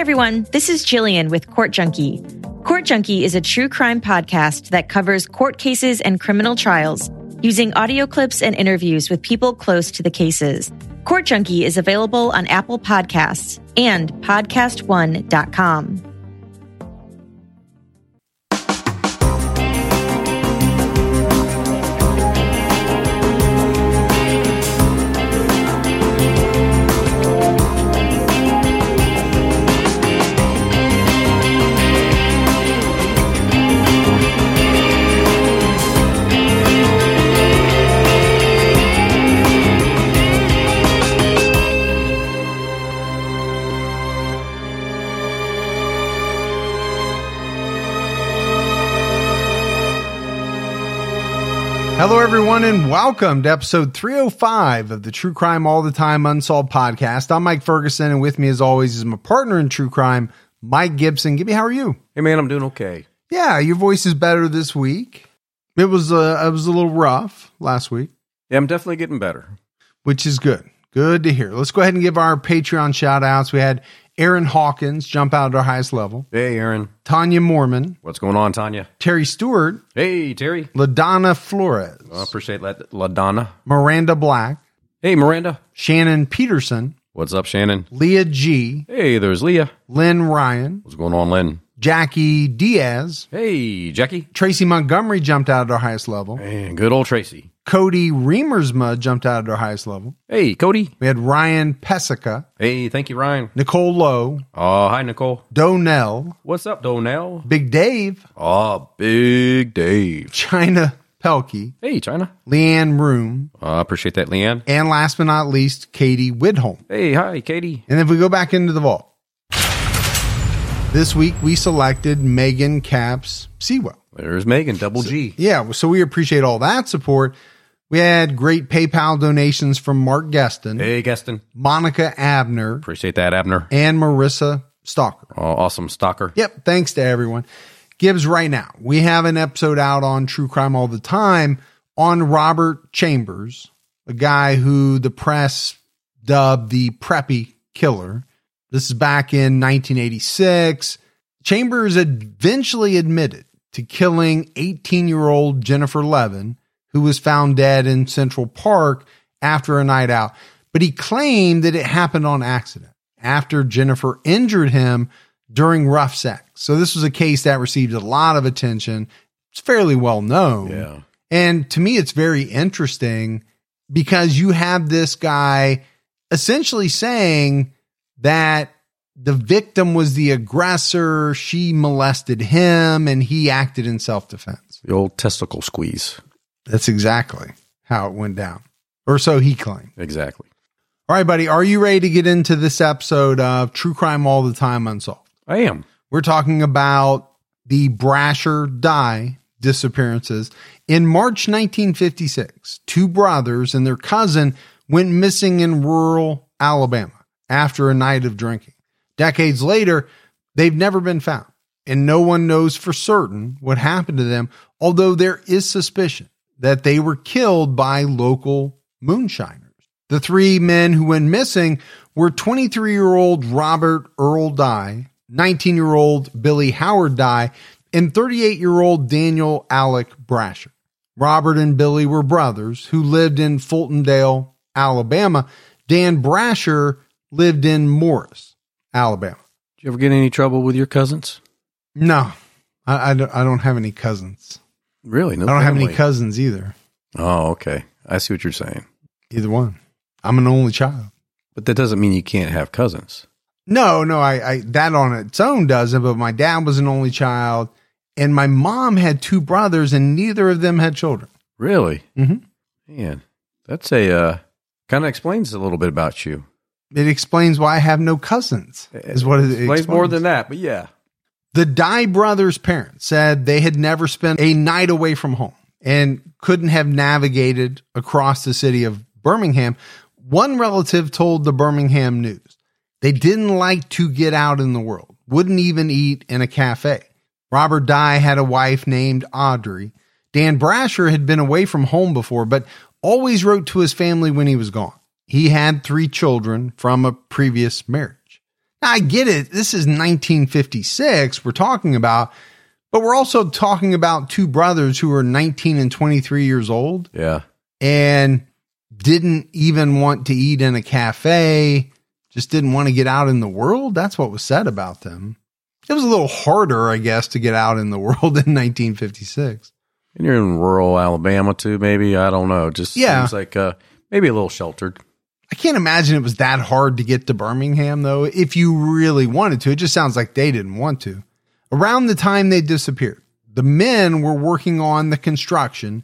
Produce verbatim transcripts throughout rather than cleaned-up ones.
everyone, this is Jillian with Court Junkie. Court Junkie is a true crime podcast that covers court cases and criminal trials using audio clips and interviews with people close to the cases. Court Junkie is available on Apple Podcasts and podcast one dot com. Hello, everyone, and welcome to episode three oh five of the True Crime All the Time Unsolved podcast. I'm Mike Ferguson, and with me, as always, is my partner in true crime, Mike Gibson. Gibby, how are you? Hey, man, I'm doing okay. Yeah, your voice is better this week. It was, uh, it was a little rough last week. Yeah, I'm definitely getting better. Which is good. Good to hear. Let's go ahead and give our Patreon shout-outs. We had Aaron Hawkins jump out at our highest level. Hey, Aaron. Tanya Mormon. What's going on, Tanya? Terry Stewart. Hey, Terry. LaDonna Flores. I appreciate that, LaDonna. Miranda Black. Hey, Miranda. Shannon Peterson. What's up, Shannon? Leah G. Hey, there's Leah. Lynn Ryan. What's going on, Lynn? Jackie Diaz. Hey, Jackie. Tracy Montgomery jumped out at our highest level. Hey, good old Tracy. Cody Reamersma jumped out at our highest level. Hey, Cody. We had Ryan Pesica. Hey, thank you, Ryan. Nicole Lowe. Oh, hi, Nicole. Donell. What's up, Donell? Big Dave. Oh, Big Dave. China Pelkey. Hey, China. Leanne Room. I uh, appreciate that, Leanne. And last but not least, Katie Widholm. Hey, hi, Katie. And if we go back into the vault, this week we selected Megan Capps Sewell. There's Megan, double G. So, yeah, so we appreciate all that support. We had great PayPal donations from Mark Geston. Hey, Geston. Monica Abner. Appreciate that, Abner. And Marissa Stalker. Oh, awesome, Stalker. Yep, thanks to everyone. Gibbs, right now, we have an episode out on True Crime All the Time on Robert Chambers, a guy who the press dubbed the Preppy Killer. This is back in nineteen eighty-six. Chambers eventually admitted to killing eighteen-year-old Jennifer Levin, who was found dead in Central Park after a night out. But he claimed that it happened on accident after Jennifer injured him during rough sex. So this was a case that received a lot of attention. It's fairly well known. Yeah. And to me, it's very interesting because you have this guy essentially saying that the victim was the aggressor, she molested him, and he acted in self-defense. The old testicle squeeze. That's exactly how it went down. Or so he claimed. Exactly. All right, buddy. Are you ready to get into this episode of True Crime All the Time Unsolved? I am. We're talking about the Brasher Dye disappearances. In March nineteen fifty-six, two brothers and their cousin went missing in rural Alabama after a night of drinking. Decades later, they've never been found, and no one knows for certain what happened to them, although there is suspicion that they were killed by local moonshiners. The three men who went missing were twenty-three-year-old Robert Earl Dye, nineteen-year-old Billy Howard Dye, and thirty-eight-year-old Daniel Alec Brasher. Robert and Billy were brothers who lived in Fultondale, Alabama. Dan Brasher lived in Morris, Alabama. Did you ever get any trouble with your cousins? No, I, I, don't, I don't have any cousins. Really? No I don't family. have any cousins either. Oh, okay. I see what you're saying. Either one. I'm an only child. But that doesn't mean you can't have cousins. No, no, I, I that on its own doesn't, but my dad was an only child, and my mom had two brothers, and neither of them had children. Really? Mm-hmm. Man, that's a, uh, kind of explains a little bit about you. It explains why I have no cousins, is what it, it explains. explains. More than that, but yeah. The Dye brothers' parents said they had never spent a night away from home and couldn't have navigated across the city of Birmingham. One relative told the Birmingham News they didn't like to get out in the world, wouldn't even eat in a cafe. Robert Dye had a wife named Audrey. Dan Brasher had been away from home before, but always wrote to his family when he was gone. He had three children from a previous marriage. Now, I get it. This is nineteen fifty-six we're talking about, but we're also talking about two brothers who are nineteen and twenty-three years old. Yeah. And didn't even want to eat in a cafe, just didn't want to get out in the world. That's what was said about them. It was a little harder, I guess, to get out in the world in nineteen fifty-six. And you're in rural Alabama too, maybe. I don't know. Just yeah. seems like uh, maybe a little sheltered. I can't imagine it was that hard to get to Birmingham, though, if you really wanted to. It just sounds like they didn't want to. Around the time they disappeared, the men were working on the construction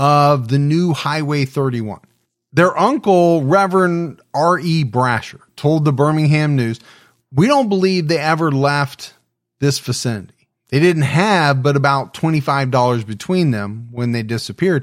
of the new Highway thirty-one. Their uncle, Reverend R E Brasher, told the Birmingham News, "We don't believe they ever left this vicinity. They didn't have but about twenty-five dollars between them when they disappeared.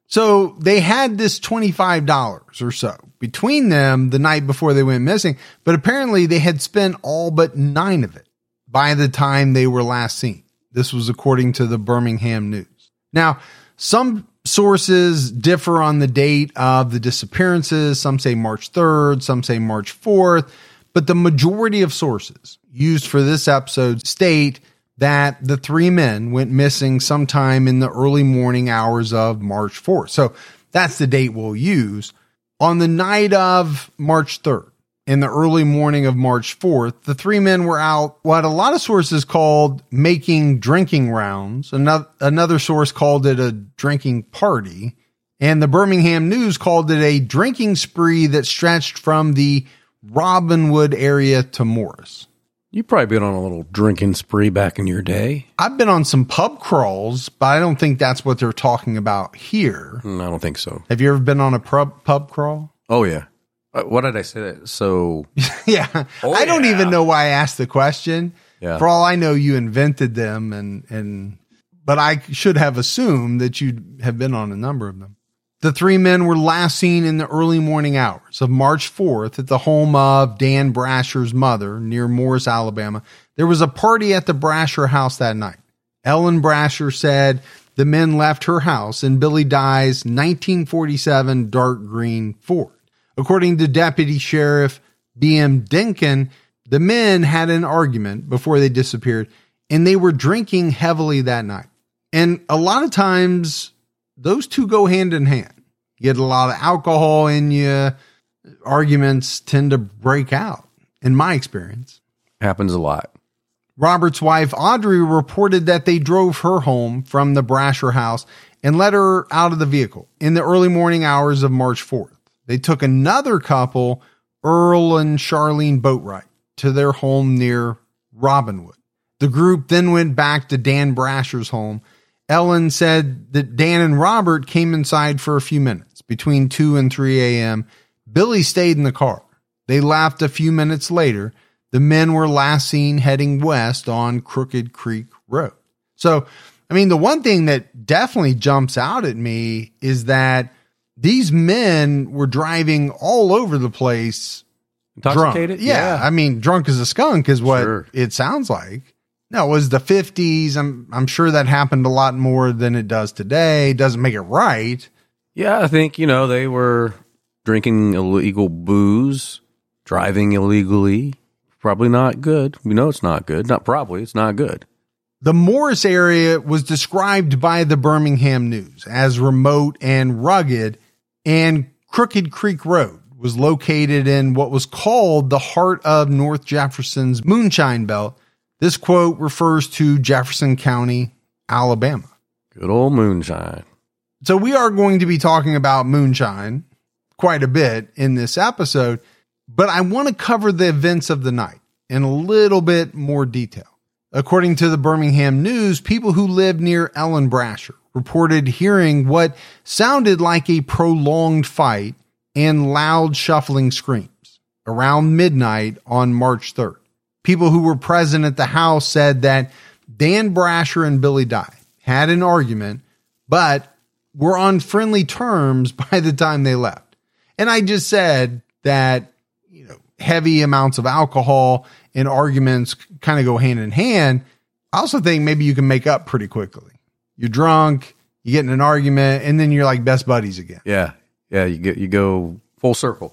So they had this twenty-five dollars or so between them the night before they went missing, but apparently they had spent all but nine of it by the time they were last seen." This was according to the Birmingham News. Now, some sources differ on the date of the disappearances. Some say March third, some say March fourth, but the majority of sources used for this episode state that the three men went missing sometime in the early morning hours of March fourth. So that's the date we'll use. On the night of March third, in the early morning of March fourth, the three men were out what a lot of sources called making drinking rounds. Another, another source called it a drinking party. And the Birmingham News called it a drinking spree that stretched from the Robinwood area to Morris. You've probably been on a little drinking spree back in your day. I've been on some pub crawls, but I don't think that's what they're talking about here. Mm, I don't think so. Have you ever been on a pub, pub crawl? Oh, yeah. Uh, what did I say? So, yeah. Oh, I don't yeah. even know why I asked the question. Yeah. For all I know, you invented them, and, and, but I should have assumed that you have been on a number of them. The three men were last seen in the early morning hours of March fourth at the home of Dan Brasher's mother near Morris, Alabama. There was a party at the Brasher house that night. Ellen Brasher said the men left her house in Billy Dye's nineteen forty-seven dark green Ford. According to Deputy Sheriff B M Dinkin, the men had an argument before they disappeared, and they were drinking heavily that night. And a lot of times, those two go hand in hand. You get a lot of alcohol in you. Arguments tend to break out, in my experience. Happens a lot. Robert's wife, Audrey, reported that they drove her home from the Brasher house and let her out of the vehicle in the early morning hours of March fourth. They took another couple, Earl and Charlene Boatwright, to their home near Robinwood. The group then went back to Dan Brasher's home. Ellen said that Dan and Robert came inside for a few minutes between two and three a.m. Billy stayed in the car. They left a few minutes later. The men were last seen heading west on Crooked Creek Road. So, I mean, the one thing that definitely jumps out at me is that these men were driving all over the place. Intoxicated? Drunk. Yeah, yeah. I mean, drunk as a skunk is what Sure. it sounds like. No, it was the fifties. I'm I'm sure that happened a lot more than it does today. Doesn't make it right. Yeah, I think, you know, they were drinking illegal booze, driving illegally. Probably not good. We know it's not good. Not probably. It's not good. The Morris area was described by the Birmingham News as remote and rugged, and Crooked Creek Road was located in what was called the heart of North Jefferson's Moonshine Belt. This quote refers to Jefferson County, Alabama. Good old moonshine. So we are going to be talking about moonshine quite a bit in this episode, but I want to cover the events of the night in a little bit more detail. According to the Birmingham News, people who lived near Ellen Brasher reported hearing what sounded like a prolonged fight and loud shuffling screams around midnight on March third. People who were present at the house said that Dan Brasher and Billy Dye had an argument, but were on friendly terms by the time they left. And I just said that, you know, heavy amounts of alcohol and arguments kind of go hand in hand. I also think maybe you can make up pretty quickly. You're drunk, you get in an argument, and then you're like best buddies again. Yeah. Yeah. You get, you go full circle.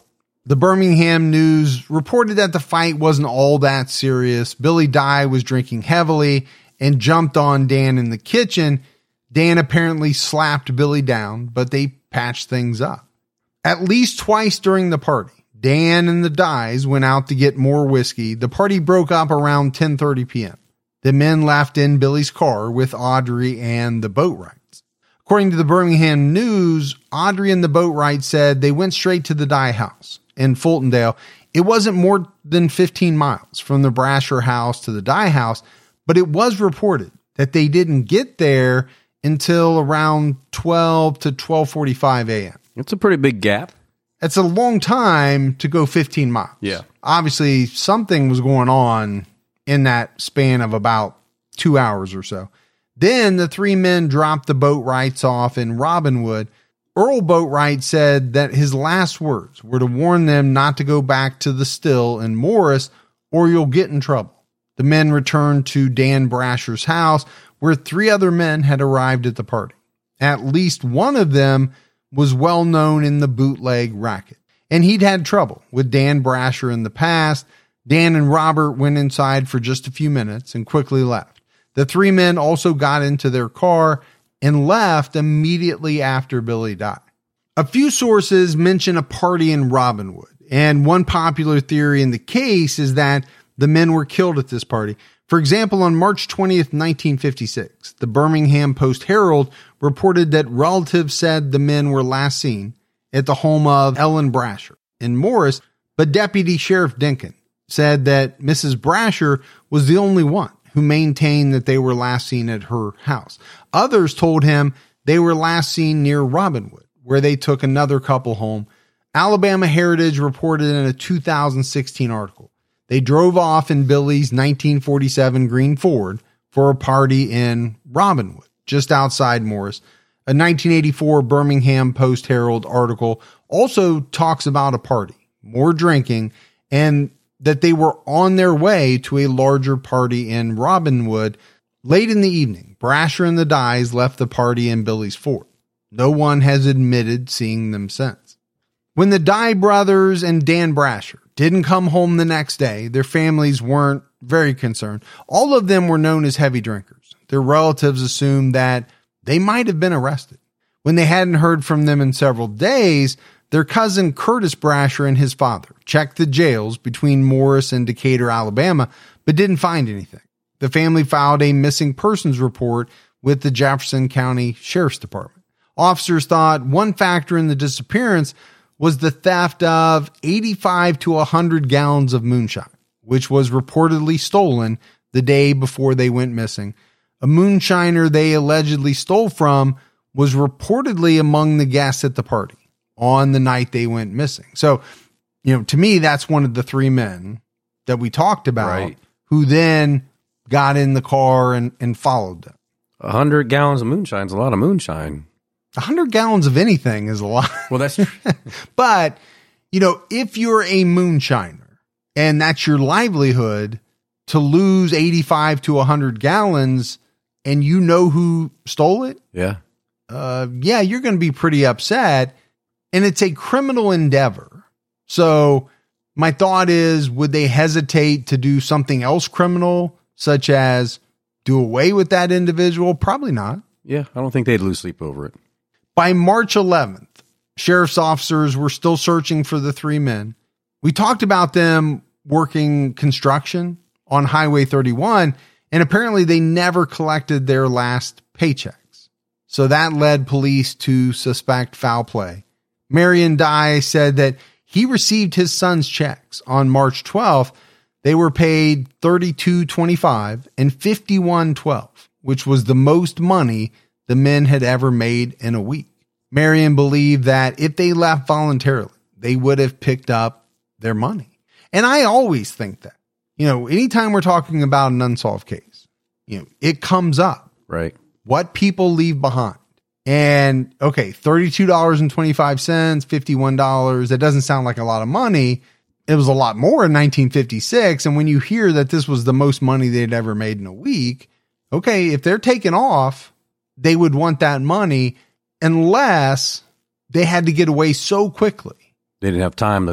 The Birmingham News reported that the fight wasn't all that serious. Billy Dye was drinking heavily and jumped on Dan in the kitchen. Dan apparently slapped Billy down, but they patched things up. At least twice during the party, Dan and the Dyes went out to get more whiskey. The party broke up around ten thirty p.m. The men left in Billy's car with Audrey and the Boatwrights. According to the Birmingham News, Audrey and the Boatwrights said they went straight to the Dye house in Fultondale. It wasn't more than fifteen miles from the Brasher house to the Dye house, but it was reported that they didn't get there until around twelve to twelve forty-five a.m. It's a pretty big gap. It's a long time to go fifteen miles. Yeah. Obviously, something was going on in that span of about two hours or so. Then the three men dropped the Boatwrights off in Robinwood. Earl Boatwright said that his last words were to warn them not to go back to the still in Morris or you'll get in trouble. The men returned to Dan Brasher's house where three other men had arrived at the party. At least one of them was well known in the bootleg racket, and he'd had trouble with Dan Brasher in the past. Dan and Robert went inside for just a few minutes and quickly left. The three men also got into their car and left immediately after Billy died. A few sources mention a party in Robinwood, and one popular theory in the case is that the men were killed at this party. For example, on March twentieth, nineteen fifty-six, the Birmingham Post-Herald reported that relatives said the men were last seen at the home of Ellen Brasher in Morris, but Deputy Sheriff Dinkin said that Missus Brasher was the only one who maintained that they were last seen at her house. Others told him they were last seen near Robinwood, where they took another couple home. Alabama Heritage reported in a two thousand sixteen article they drove off in Billy's nineteen forty-seven green Ford for a party in Robinwood, just outside Morris. A nineteen eighty-four Birmingham Post-Herald article also talks about a party, more drinking, and that they were on their way to a larger party in Robinwood. Late in the evening, Brasher and the Dyes left the party in Billy's Ford. No one has admitted seeing them since. When the Dye brothers and Dan Brasher didn't come home the next day, their families weren't very concerned. All of them were known as heavy drinkers. Their relatives assumed that they might have been arrested. When they hadn't heard from them in several days, their cousin Curtis Brasher and his father checked the jails between Morris and Decatur, Alabama, but didn't find anything. The family filed a missing persons report with the Jefferson County Sheriff's Department. Officers thought one factor in the disappearance was the theft of eighty-five to one hundred gallons of moonshine, which was reportedly stolen the day before they went missing. A moonshiner they allegedly stole from was reportedly among the guests at the party on the night they went missing. So, you know, to me, that's one of the three men that we talked about, right, who then got in the car and, and followed them. A hundred gallons of moonshine is a lot of moonshine. A hundred gallons of anything is a lot. Well, that's true. But, you know, if you're a moonshiner and that's your livelihood, to lose eighty-five to one hundred gallons and you know who stole it, yeah, uh, yeah, you're going to be pretty upset. And it's a criminal endeavor. So my thought is, would they hesitate to do something else criminal, such as do away with that individual? Probably not. Yeah, I don't think they'd lose sleep over it. By March eleventh, sheriff's officers were still searching for the three men. We talked about them working construction on Highway thirty-one, and apparently they never collected their last paychecks. So that led police to suspect foul play. Marion Dye said that he received his son's checks on March twelfth. They were paid thirty-two twenty-five and fifty-one twelve, which was the most money the men had ever made in a week. Marion believed that if they left voluntarily, they would have picked up their money. And I always think that, you know, anytime we're talking about an unsolved case, you know, it comes up, right? What people leave behind. And okay, thirty-two dollars and twenty-five cents, fifty-one dollars. That doesn't sound like a lot of money. It was a lot more in nineteen fifty-six. And when you hear that this was the most money they'd ever made in a week, okay, if they're taking off, they would want that money unless they had to get away so quickly. They didn't have time to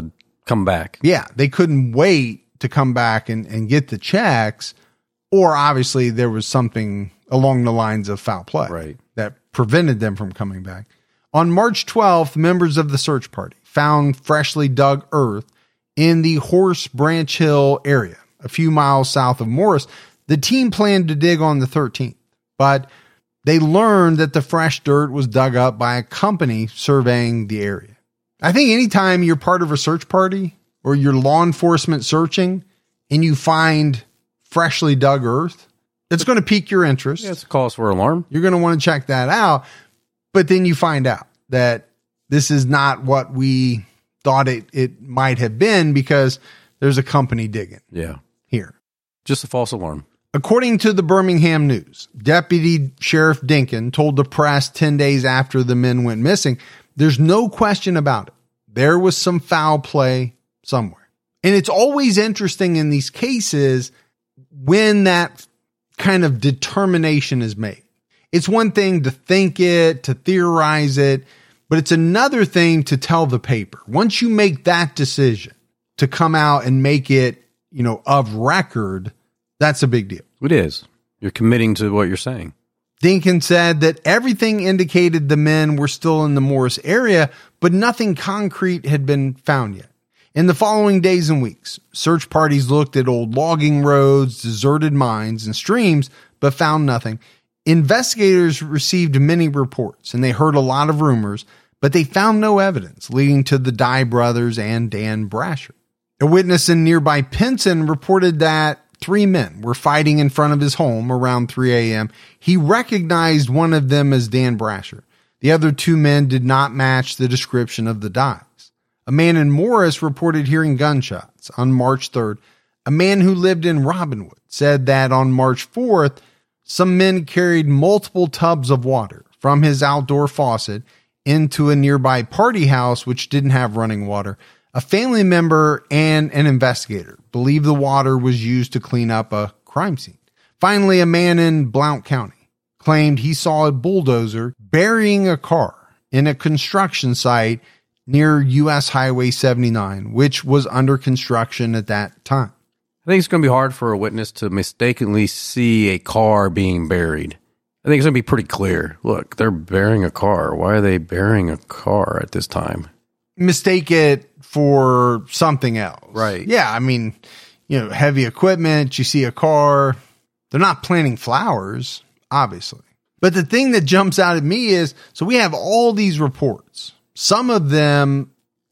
come back. Yeah, they couldn't wait to come back and, and get the checks, or obviously there was something along the lines of foul play right. that prevented them from coming back. On March twelfth, members of the search party found freshly dug earth in the Horse Branch Hill area, a few miles south of Morris. The team planned to dig on the thirteenth, but they learned that the fresh dirt was dug up by a company surveying the area. I think anytime you're part of a search party or you're law enforcement searching and you find freshly dug earth, it's going to pique your interest. Yeah, it's a cause for alarm. You're going to want to check that out. But then you find out that this is not what we thought it, it might have been because there's a company digging. Yeah. Here. Just a false alarm. According to the Birmingham News, Deputy Sheriff Dinkin told the press ten days after the men went missing, there's no question about it. There was some foul play somewhere. And it's always interesting in these cases when that kind of determination is made. It's one thing to think it, to theorize it, but it's another thing to tell the paper. Once you make that decision to come out and make it, you know, of record, that's a big deal. It is. You're committing to what you're saying. Dinkin said that everything indicated the men were still in the Morris area, but nothing concrete had been found yet. In the following days and weeks, search parties looked at old logging roads, deserted mines, and streams, but found nothing. Investigators received many reports, and they heard a lot of rumors, but they found no evidence leading to the Dye brothers and Dan Brasher. A witness in nearby Pinson reported that three men were fighting in front of his home around three a.m. He recognized one of them as Dan Brasher. The other two men did not match the description of the Dyes. A man in Morris reported hearing gunshots on March third. A man who lived in Robinwood said that on March fourth, some men carried multiple tubs of water from his outdoor faucet into a nearby party house which didn't have running water. A family member and an investigator believe the water was used to clean up a crime scene. Finally, a man in Blount County claimed he saw a bulldozer burying a car in a construction site near U S Highway seventy-nine, which was under construction at that time. I think it's going to be hard for a witness to mistakenly see a car being buried. I think it's going to be pretty clear. Look, they're burying a car. Why are they burying a car at this time? Mistake it for something else. Right. Yeah, I mean, you know, heavy equipment, you see a car. They're not planting flowers, obviously. But the thing that jumps out at me is, so we have all these reports, some of them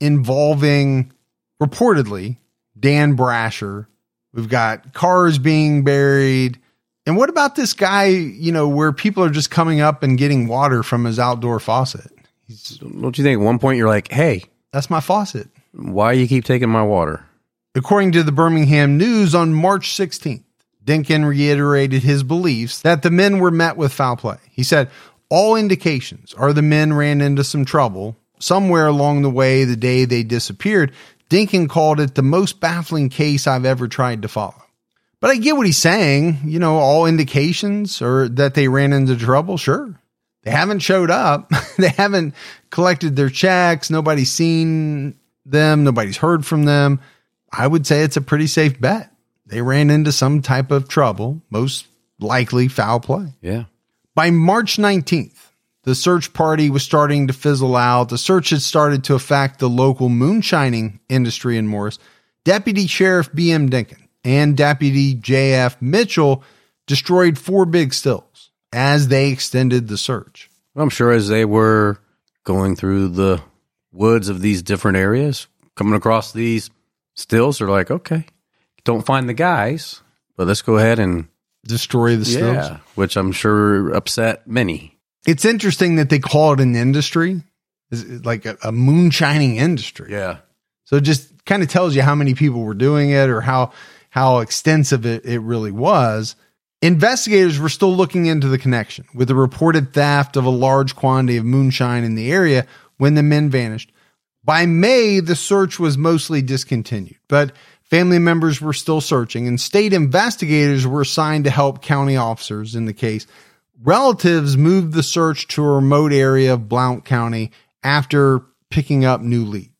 involving, reportedly, Dan Brasher. We've got cars being buried. And what about this guy, you know, where people are just coming up and getting water from his outdoor faucet? He's, Don't you think at one point you're like, hey, that's my faucet. Why you keep taking my water? According to the Birmingham News, on March sixteenth, Dinkin reiterated his beliefs that the men were met with foul play. He said, all indications are the men ran into some trouble somewhere along the way the day they disappeared. Dinkin called it the most baffling case I've ever tried to follow. But I get what he's saying. You know, all indications are that they ran into trouble. Sure. They haven't showed up. They haven't collected their checks. Nobody's seen them. Nobody's heard from them. I would say it's a pretty safe bet. They ran into some type of trouble, most likely foul play. Yeah. By March nineteenth, the search party was starting to fizzle out. The search had started to affect the local moonshining industry in Morris. Deputy Sheriff B M Dinkin and Deputy J F Mitchell destroyed four big stills as they extended the search. I'm sure as they were going through the woods of these different areas, coming across these stills, they're like, okay, don't find the guys, but let's go ahead and destroy the stills. Yeah, which I'm sure upset many. It's interesting that they call it an industry, it's like a, a moonshining industry. Yeah. So it just kind of tells you how many people were doing it or how, how extensive it, it really was. Investigators were still looking into the connection with the reported theft of a large quantity of moonshine in the area when the men vanished. By May, the search was mostly discontinued, but family members were still searching, and state investigators were assigned to help county officers in the case. Relatives moved the search to a remote area of Blount County after picking up new leads.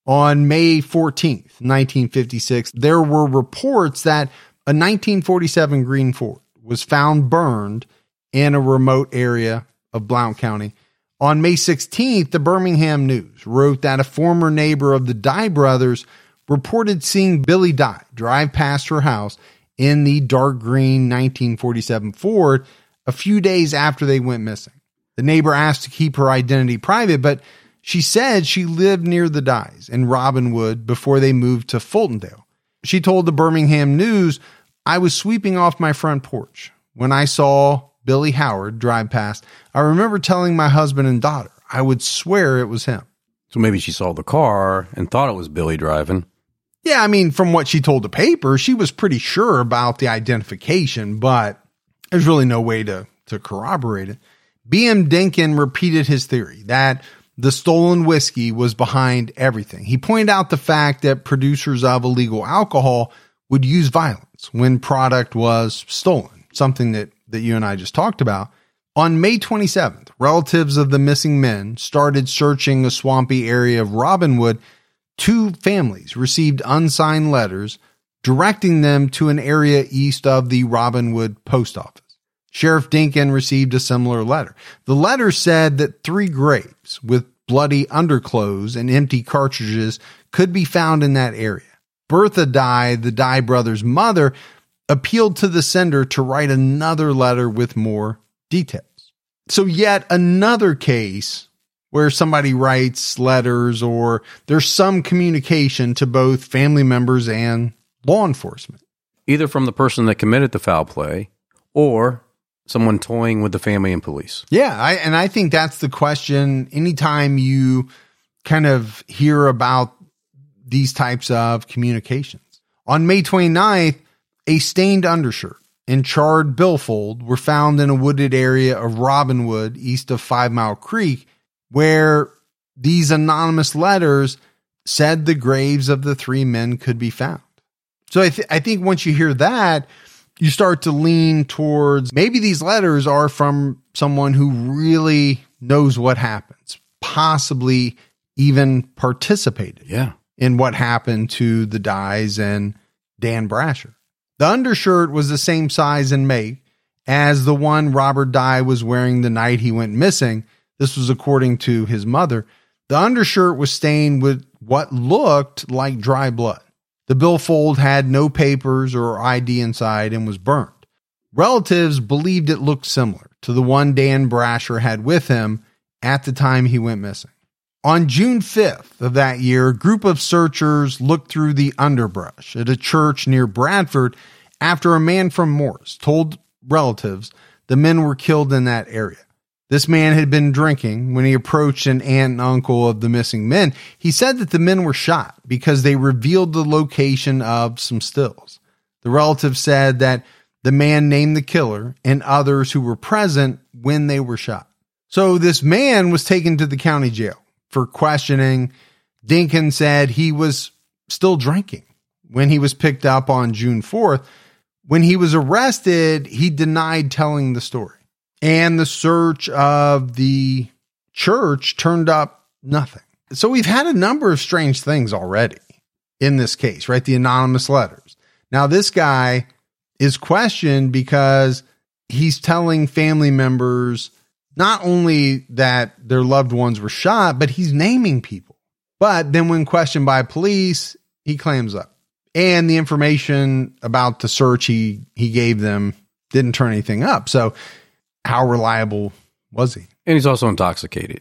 On May fourteenth, nineteen fifty-six, there were reports that a nineteen forty-seven green Ford was found burned in a remote area of Blount County. On May sixteenth, the Birmingham News wrote that a former neighbor of the Dye brothers reported seeing Billy Dye drive past her house in the dark green nineteen forty-seven Ford a few days after they went missing. The neighbor asked to keep her identity private, but she said she lived near the Dyes in Robinwood before they moved to Fultondale. She told the Birmingham News, "I was sweeping off my front porch when I saw Billy Howard drive past. I remember telling my husband and daughter, I would swear it was him." So maybe she saw the car and thought it was Billy driving. Yeah, I mean, from what she told the paper, she was pretty sure about the identification, but there's really no way to, to corroborate it. B M Dinkin repeated his theory that the stolen whiskey was behind everything. He pointed out the fact that producers of illegal alcohol would use violence when product was stolen, something that, that you and I just talked about. On May twenty-seventh, relatives of the missing men started searching a swampy area of Robinwood. Two families received unsigned letters directing them to an area east of the Robinwood post office. Sheriff Dinkin received a similar letter. The letter said that three graves with bloody underclothes and empty cartridges could be found in that area. Bertha Dye, the Dye brothers' mother, appealed to the sender to write another letter with more details. So yet another case where somebody writes letters or there's some communication to both family members and law enforcement. Either from the person that committed the foul play or someone toying with the family and police. Yeah, I, and I think that's the question. Anytime you kind of hear about these types of communications. On May twenty-ninth, a stained undershirt and charred billfold were found in a wooded area of Robinwood east of Five Mile Creek, where these anonymous letters said the graves of the three men could be found. So I, th- I think once you hear that, you start to lean towards maybe these letters are from someone who really knows what happens, possibly even participated yeah. in what happened to the Dyes and Dan Brasher. The undershirt was the same size and make as the one Robert Dye was wearing the night he went missing. This was according to his mother. The undershirt was stained with what looked like dry blood. The billfold had no papers or I D inside and was burned. Relatives believed it looked similar to the one Dan Brasher had with him at the time he went missing. On June fifth of that year, a group of searchers looked through the underbrush at a church near Bradford after a man from Morris told relatives the men were killed in that area. This man had been drinking when he approached an aunt and uncle of the missing men. He said that the men were shot because they revealed the location of some stills. The relative said that the man named the killer and others who were present when they were shot. So this man was taken to the county jail for questioning. Dinkin said he was still drinking when he was picked up on June fourth. When he was arrested, he denied telling the story. And the search of the church turned up nothing. So we've had a number of strange things already in this case, right? The anonymous letters. Now this guy is questioned because he's telling family members not only that their loved ones were shot, but he's naming people. But then when questioned by police, he clams up. And the information about the search he, he gave them didn't turn anything up. So how reliable was he? And he's also intoxicated.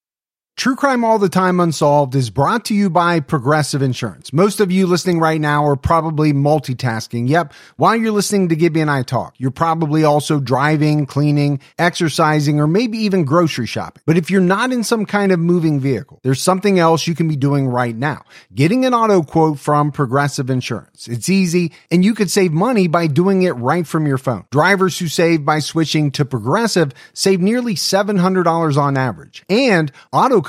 True Crime All the Time Unsolved is brought to you by Progressive Insurance. Most of you listening right now are probably multitasking. Yep, while you're listening to Gibby and I talk, you're probably also driving, cleaning, exercising, or maybe even grocery shopping. But if you're not in some kind of moving vehicle, there's something else you can be doing right now. Getting an auto quote from Progressive Insurance. It's easy, and you could save money by doing it right from your phone. Drivers who save by switching to Progressive save nearly seven hundred dollars on average. And auto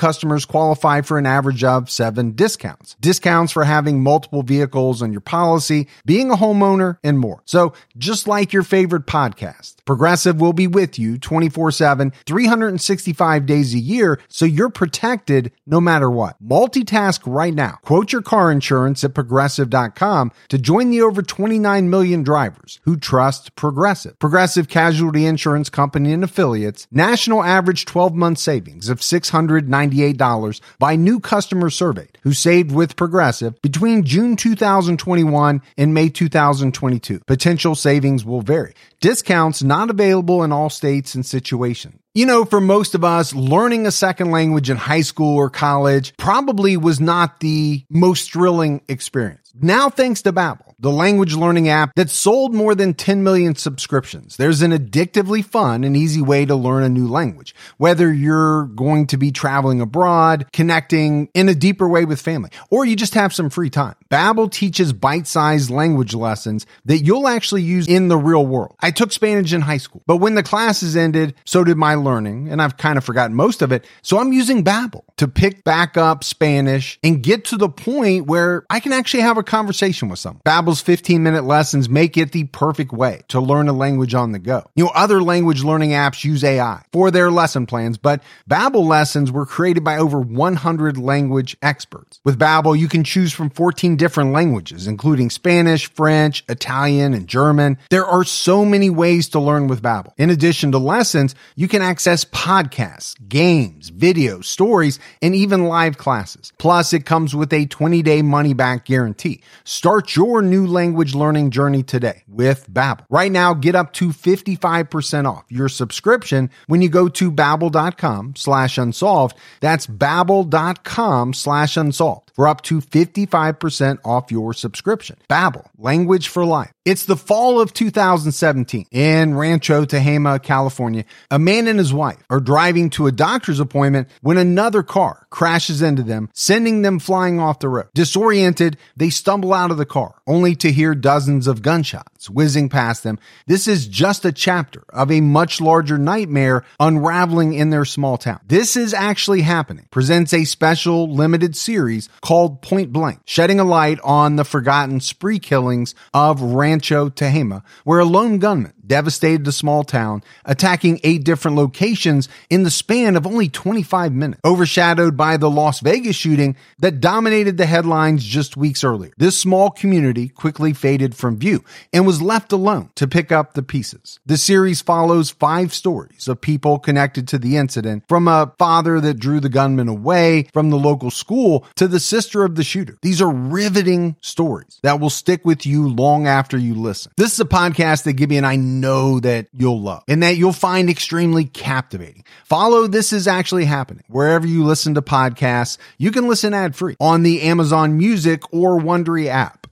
customers qualify for an average of seven discounts. Discounts for having multiple vehicles on your policy, being a homeowner, and more. So just like your favorite podcast, Progressive will be with you twenty-four seven, three hundred sixty-five days a year, so you're protected no matter what. Multitask right now. Quote your car insurance at progressive dot com to join the over twenty-nine million drivers who trust Progressive. Progressive Casualty Insurance Company and Affiliates. National average twelve-month savings of six hundred ninety-eight dollars by new customers surveyed who saved with Progressive between June two thousand twenty-one and May two thousand twenty-two. Potential savings will vary. Discounts not available in all states and situations. You know, for most of us, learning a second language in high school or college probably was not the most thrilling experience. Now, thanks to Babbel, the language learning app that sold more than ten million subscriptions, there's an addictively fun and easy way to learn a new language. Whether you're going to be traveling abroad, connecting in a deeper way with family, or you just have some free time, Babbel teaches bite-sized language lessons that you'll actually use in the real world. I took Spanish in high school, but when the classes ended, so did my learning, and I've kind of forgotten most of it. So I'm using Babbel to pick back up Spanish and get to the point where I can actually have a conversation with someone. Babbel's fifteen minute lessons make it the perfect way to learn a language on the go. You know, other language learning apps use A I for their lesson plans, but Babbel lessons were created by over one hundred language experts. With Babbel, you can choose from fourteen different languages, including Spanish, French, Italian, and German. There are so many ways to learn with Babbel. In addition to lessons, you can access podcasts, games, videos, stories, and even live classes. Plus, it comes with a twenty day money-back guarantee. Start your new language learning journey today with Babbel. Right now, get up to fifty-five percent off your subscription when you go to babbel.com slash unsolved. That's babbel.com slash unsolved for up to fifty-five percent off your subscription. Babbel, language for life. It's the fall of two thousand seventeen. In Rancho Tehama, California, a man and his wife are driving to a doctor's appointment when another car crashes into them, sending them flying off the road. Disoriented, they stumble out of the car, only to hear dozens of gunshots whizzing past them. This is just a chapter of a much larger nightmare unraveling in their small town. This Is Actually Happening presents a special limited series called Point Blank, shedding a light on the forgotten spree killings of Rancho Tehama, where a lone gunman devastated the small town, attacking eight different locations in the span of only twenty-five minutes, overshadowed by the Las Vegas shooting that dominated the headlines just weeks earlier. This small community quickly faded from view and was left alone to pick up the pieces. The series follows five stories of people connected to the incident, from a father that drew the gunman away from the local school to the sister of the shooter. These are riveting stories that will stick with you long after you listen. This is a podcast that Gibby and I know that you'll love and that you'll find extremely captivating. Follow This Is Actually Happening wherever you listen to podcasts. You can listen ad-free on the Amazon Music or Wondery app.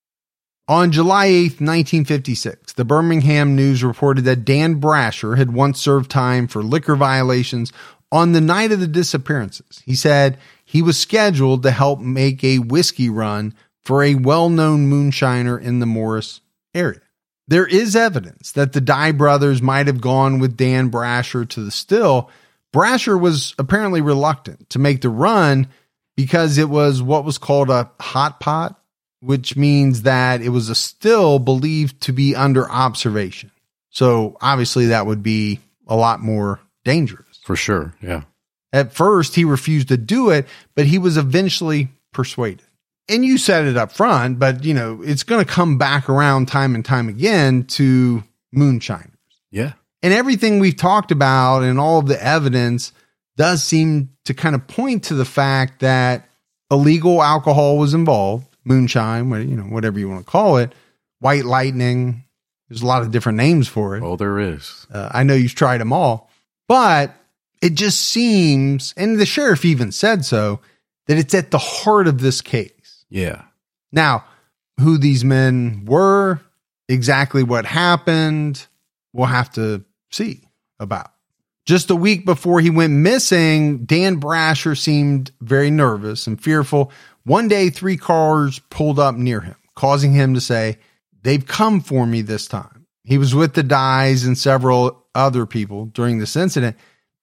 On July eighth, nineteen fifty-six, the Birmingham News reported that Dan Brasher had once served time for liquor violations on the night of the disappearances. He said he was scheduled to help make a whiskey run for a well-known moonshiner in the Morris area. There is evidence that the Dye brothers might have gone with Dan Brasher to the still. Brasher was apparently reluctant to make the run because it was what was called a hot pot, which means that it was a still believed to be under observation. So obviously that would be a lot more dangerous. For sure, yeah. At first, he refused to do it, but he was eventually persuaded. And you said it up front, but, you know, it's going to come back around time and time again to moonshiners. Yeah. And everything we've talked about and all of the evidence does seem to kind of point to the fact that illegal alcohol was involved, moonshine, you know, whatever you want to call it, white lightning. There's a lot of different names for it. Oh, there is. Uh, I know you've tried them all, but it just seems, and the sheriff even said so, that it's at the heart of this case. Yeah. Now, who these men were, exactly what happened, we'll have to see about. Just a week before he went missing, Dan Brasher seemed very nervous and fearful. One day, three cars pulled up near him, causing him to say, "They've come for me this time." He was with the Dyes and several other people during this incident,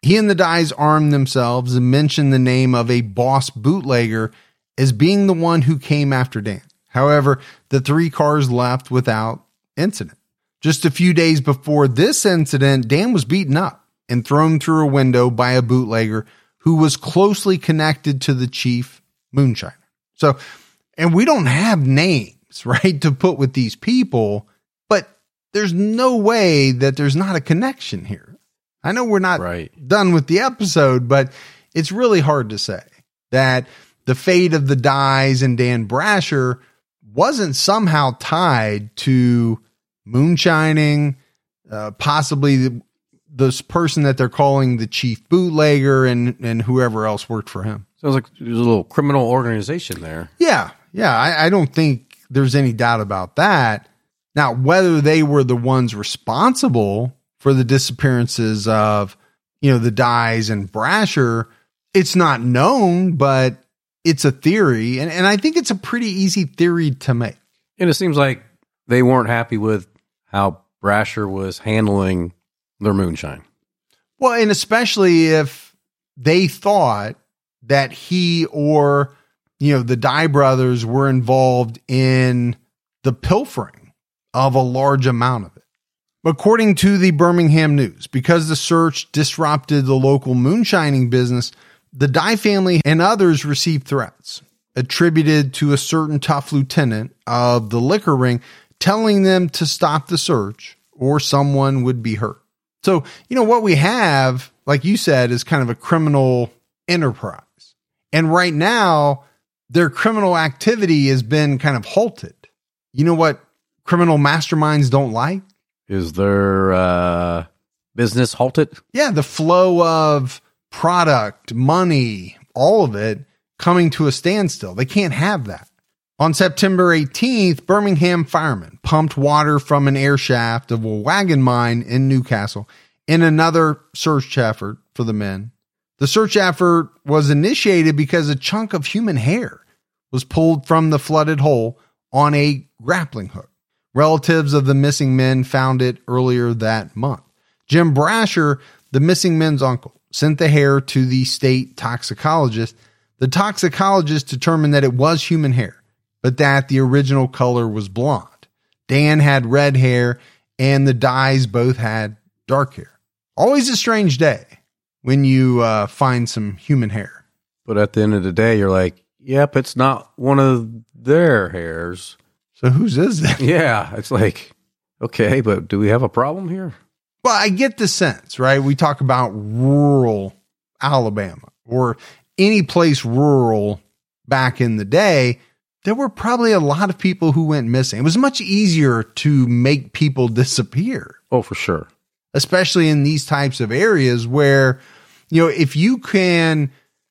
He and the Dyes armed themselves and mentioned the name of a boss bootlegger as being the one who came after Dan. However, the three cars left without incident. Just a few days before this incident, Dan was beaten up and thrown through a window by a bootlegger who was closely connected to the chief moonshiner. So, and we don't have names, right, to put with these people, but there's no way that there's not a connection here. I know we're not right. done with the episode, but it's really hard to say that the fate of the Dyes and Dan Brasher wasn't somehow tied to moonshining, uh, possibly the, this person that they're calling the chief bootlegger and, and whoever else worked for him. Sounds like there's a little criminal organization there. Yeah. Yeah. I, I don't think there's any doubt about that. Now, whether they were the ones responsible for the disappearances of, you know, the Dyes and Brasher, it's not known, but it's a theory. And, and I think it's a pretty easy theory to make. And it seems like they weren't happy with how Brasher was handling their moonshine. Well, and especially if they thought that he or, you know, the Dye brothers were involved in the pilfering of a large amount of it. According to the Birmingham News, because the search disrupted the local moonshining business, the Dye family and others received threats attributed to a certain tough lieutenant of the liquor ring telling them to stop the search or someone would be hurt. So, you know, what we have, like you said, is kind of a criminal enterprise. And right now, their criminal activity has been kind of halted. You know what criminal masterminds don't like? Is their uh, business halted? Yeah, the flow of product, money, all of it coming to a standstill. They can't have that. On September eighteenth, Birmingham firemen pumped water from an air shaft of a wagon mine in Newcastle in another search effort for the men. The search effort was initiated because a chunk of human hair was pulled from the flooded hole on a grappling hook. Relatives of the missing men found it earlier that month. Jim Brasher, the missing men's uncle, sent the hair to the state toxicologist. The toxicologist determined that it was human hair, but that the original color was blonde. Dan had red hair, and the Dyes both had dark hair. Always a strange day when you uh, find some human hair. But at the end of the day, you're like, yep, it's not one of their hairs. So whose is it? Yeah, it's like, okay, but do we have a problem here? Well, I get the sense, right? We talk about rural Alabama or any place rural back in the day. There were probably a lot of people who went missing. It was much easier to make people disappear. Oh, for sure. Especially in these types of areas where, you know, if you can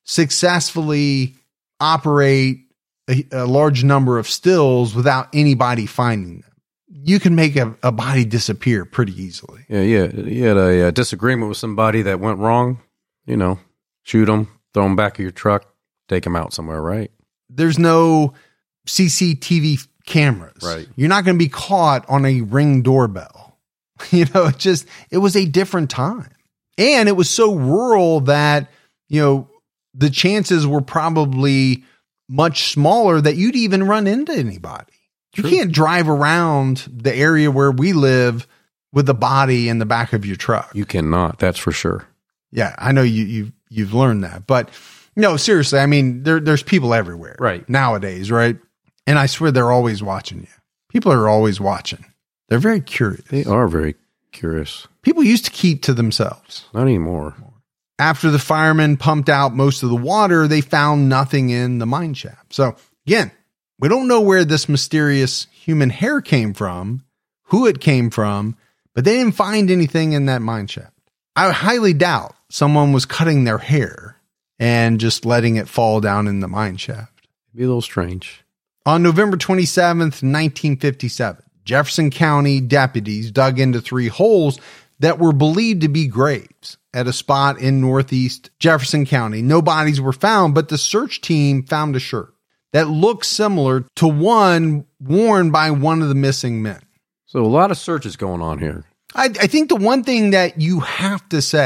successfully operate a, a large number of stills without anybody finding them, you can make a, a body disappear pretty easily. Yeah, yeah. You had a, a disagreement with somebody that went wrong, you know, shoot them, throw them back of your truck, take them out somewhere, right? There's no C C T V cameras. Right. You're not going to be caught on a Ring doorbell. You know, it just, it was a different time. And it was so rural that, you know, the chances were probably much smaller that you'd even run into anybody. True. You can't drive around the area where we live with a body in the back of your truck. You cannot, that's for sure. Yeah, I know you, you've, you've learned that. But no, seriously, I mean, there, there's people everywhere right nowadays, right? And I swear they're always watching you. People are always watching. They're very curious. They are very curious. People used to keep to themselves. Not anymore. After the firemen pumped out most of the water, they found nothing in the mine shaft. So again, we don't know where this mysterious human hair came from, who it came from, but they didn't find anything in that mine shaft. I highly doubt someone was cutting their hair and just letting it fall down in the mine shaft. It'd be a little strange. On November twenty-seventh, nineteen fifty-seven, Jefferson County deputies dug into three holes that were believed to be graves at a spot in northeast Jefferson County. No bodies were found, but the search team found a shirt that looked similar to one worn by one of the missing men. So a lot of searches going on here. I, I think the one thing that you have to say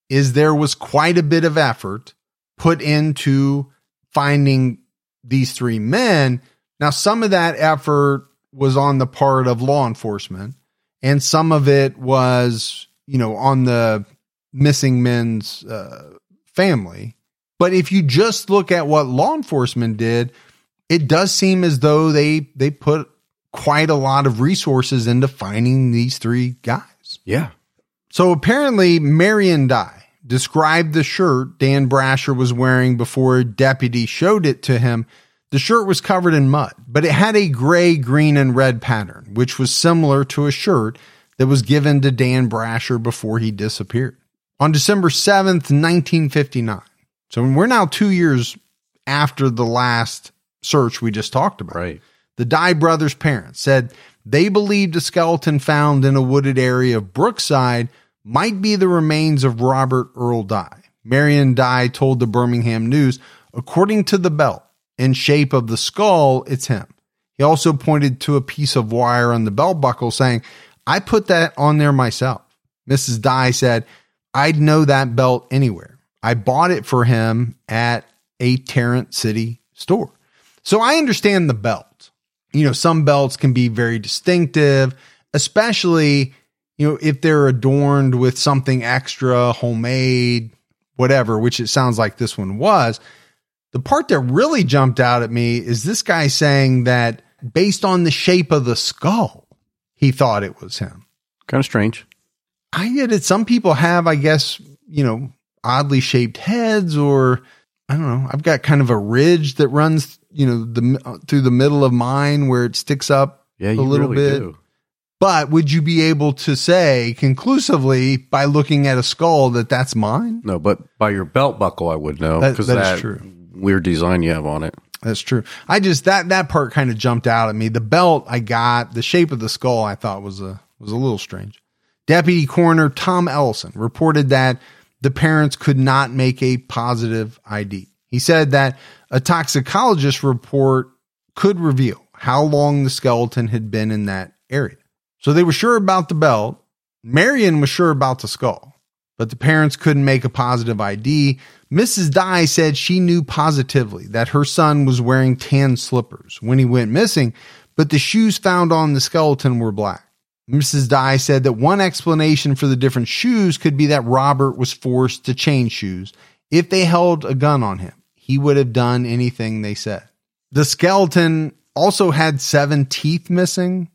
is there was quite a bit of effort put into finding these three men. Now, some of that effort was on the part of law enforcement, and some of it was, you know, on the missing men's uh, family. But if you just look at what law enforcement did, it does seem as though they they put quite a lot of resources into finding these three guys. Yeah. So apparently Marion Dye described the shirt Dan Brasher was wearing before a deputy showed it to him. The shirt was covered in mud, but it had a gray, green, and red pattern, which was similar to a shirt that was given to Dan Brasher before he disappeared. On December seventh, nineteen fifty-nine. So we're now two years after the last search we just talked about. Right. The Dye brothers' parents said they believed a skeleton found in a wooded area of Brookside might be the remains of Robert Earl Dye. Marion Dye told the Birmingham News, according to the belt and shape of the skull, it's him. He also pointed to a piece of wire on the belt buckle saying, I put that on there myself. Missus Dye said, I'd know that belt anywhere. I bought it for him at a Tarrant City store. So I understand the belt. You know, some belts can be very distinctive, especially, you know, if they're adorned with something extra, homemade, whatever, which it sounds like this one was. The part that really jumped out at me is this guy saying that based on the shape of the skull, he thought it was him. Kind of strange. I get it. Some people have, I guess, you know, oddly shaped heads, or I don't know. I've got kind of a ridge that runs, you know, the through the middle of mine where it sticks up yeah, a you little really bit. Do. But would you be able to say conclusively by looking at a skull that that's mine? No, but by your belt buckle, I would know, That- because that is that, true. weird design you have on it. That's true. I just, that, that part kind of jumped out at me. The belt I got, the shape of the skull I thought was a, was a little strange. Deputy Coroner Tom Ellison reported that the parents could not make a positive I D. He said that a toxicologist report could reveal how long the skeleton had been in that area. So they were sure about the belt. Marion was sure about the skull, but the parents couldn't make a positive I D. Missus Dye said she knew positively that her son was wearing tan slippers when he went missing, but the shoes found on the skeleton were black. Missus Dye said that one explanation for the different shoes could be that Robert was forced to change shoes. If they held a gun on him, he would have done anything they said. The skeleton also had seven teeth missing,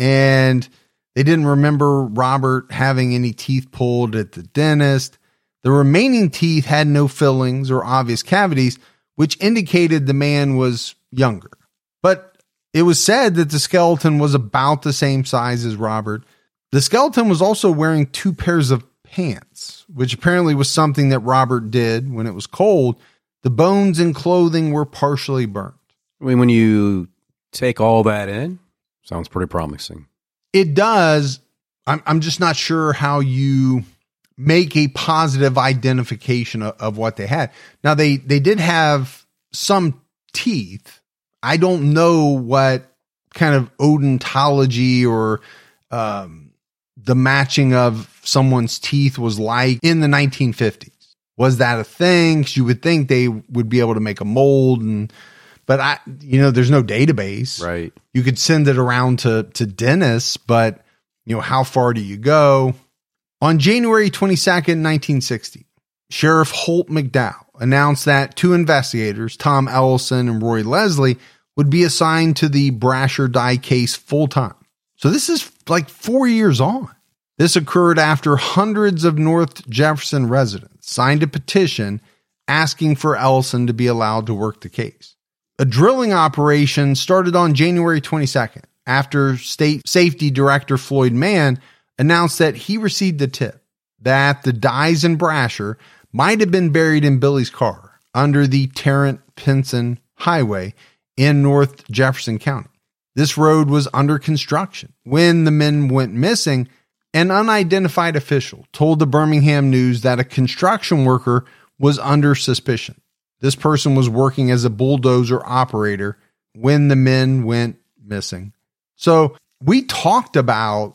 and they didn't remember Robert having any teeth pulled at the dentist. The remaining teeth had no fillings or obvious cavities, which indicated the man was younger. But it was said that the skeleton was about the same size as Robert. The skeleton was also wearing two pairs of pants, which apparently was something that Robert did when it was cold. The bones and clothing were partially burnt. I mean, when you take all that in, sounds pretty promising. It does. I'm, I'm just not sure how you make a positive identification of, of what they had. Now, they, they did have some teeth. I don't know what kind of odontology or um, the matching of someone's teeth was like in the nineteen fifties. Was that a thing? 'Cause you would think they would be able to make a mold, and but I, you know, there's no database. Right. You could send it around to to dentists, but you know, how far do you go? On January twenty-second, nineteen sixty, Sheriff Holt McDowell announced that two investigators, Tom Ellison and Roy Leslie, would be assigned to the Brasher Dye case full time. So this is like four years on. This occurred after hundreds of North Jefferson residents signed a petition asking for Ellison to be allowed to work the case. A drilling operation started on January twenty-second after State Safety Director Floyd Mann announced that he received the tip that the Dyes and Brasher might have been buried in Billy's car under the Tarrant-Pinson Highway in North Jefferson County. This road was under construction when the men went missing. An unidentified official told the Birmingham News that a construction worker was under suspicion. This person was working as a bulldozer operator when the men went missing. So we talked about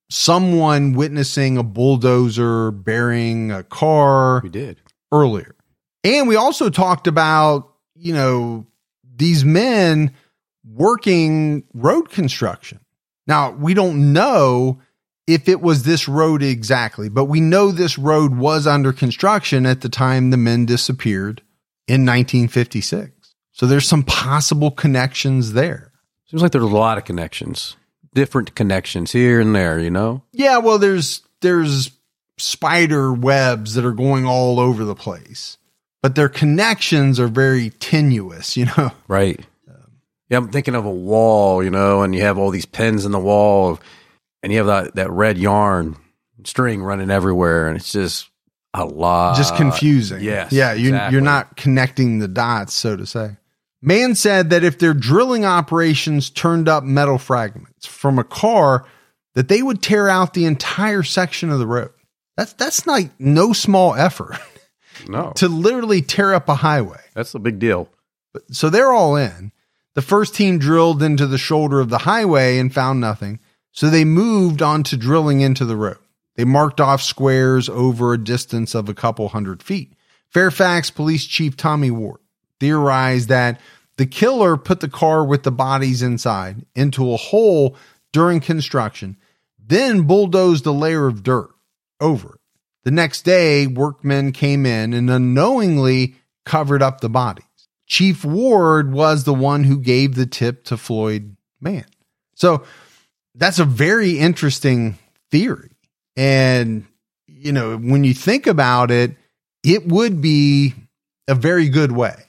someone witnessing a bulldozer burying a car. We did. Earlier. And we also talked about, you know, these men working road construction. Now, we don't know if it was this road exactly, but we know this road was under construction at the time the men disappeared in nineteen fifty-six. So there's some possible connections there. Seems like there's a lot of connections, different connections here and there, you know? Yeah, well, there's there's spider webs that are going all over the place, but their connections are very tenuous, you know? Right. Yeah, I'm thinking of a wall, you know, and you have all these pins in the wall, and you have that, that red yarn string running everywhere, and it's just a lot. Just confusing. Yes. Yeah, you, exactly. you're not connecting the dots, so to say. Mann said that if their drilling operations turned up metal fragments from a car, that they would tear out the entire section of the road. That's that's like no small effort. No. To literally tear up a highway. That's a big deal. So they're all in. The first team drilled into the shoulder of the highway and found nothing. So they moved on to drilling into the road. They marked off squares over a distance of a couple hundred feet. Fairfax Police Chief Tommy Ward theorized that the killer put the car with the bodies inside into a hole during construction, then bulldozed a layer of dirt over it. The next day, workmen came in and unknowingly covered up the bodies. Chief Ward was the one who gave the tip to Floyd Mann. So that's a very interesting theory. And, you know, when you think about it, it would be a very good way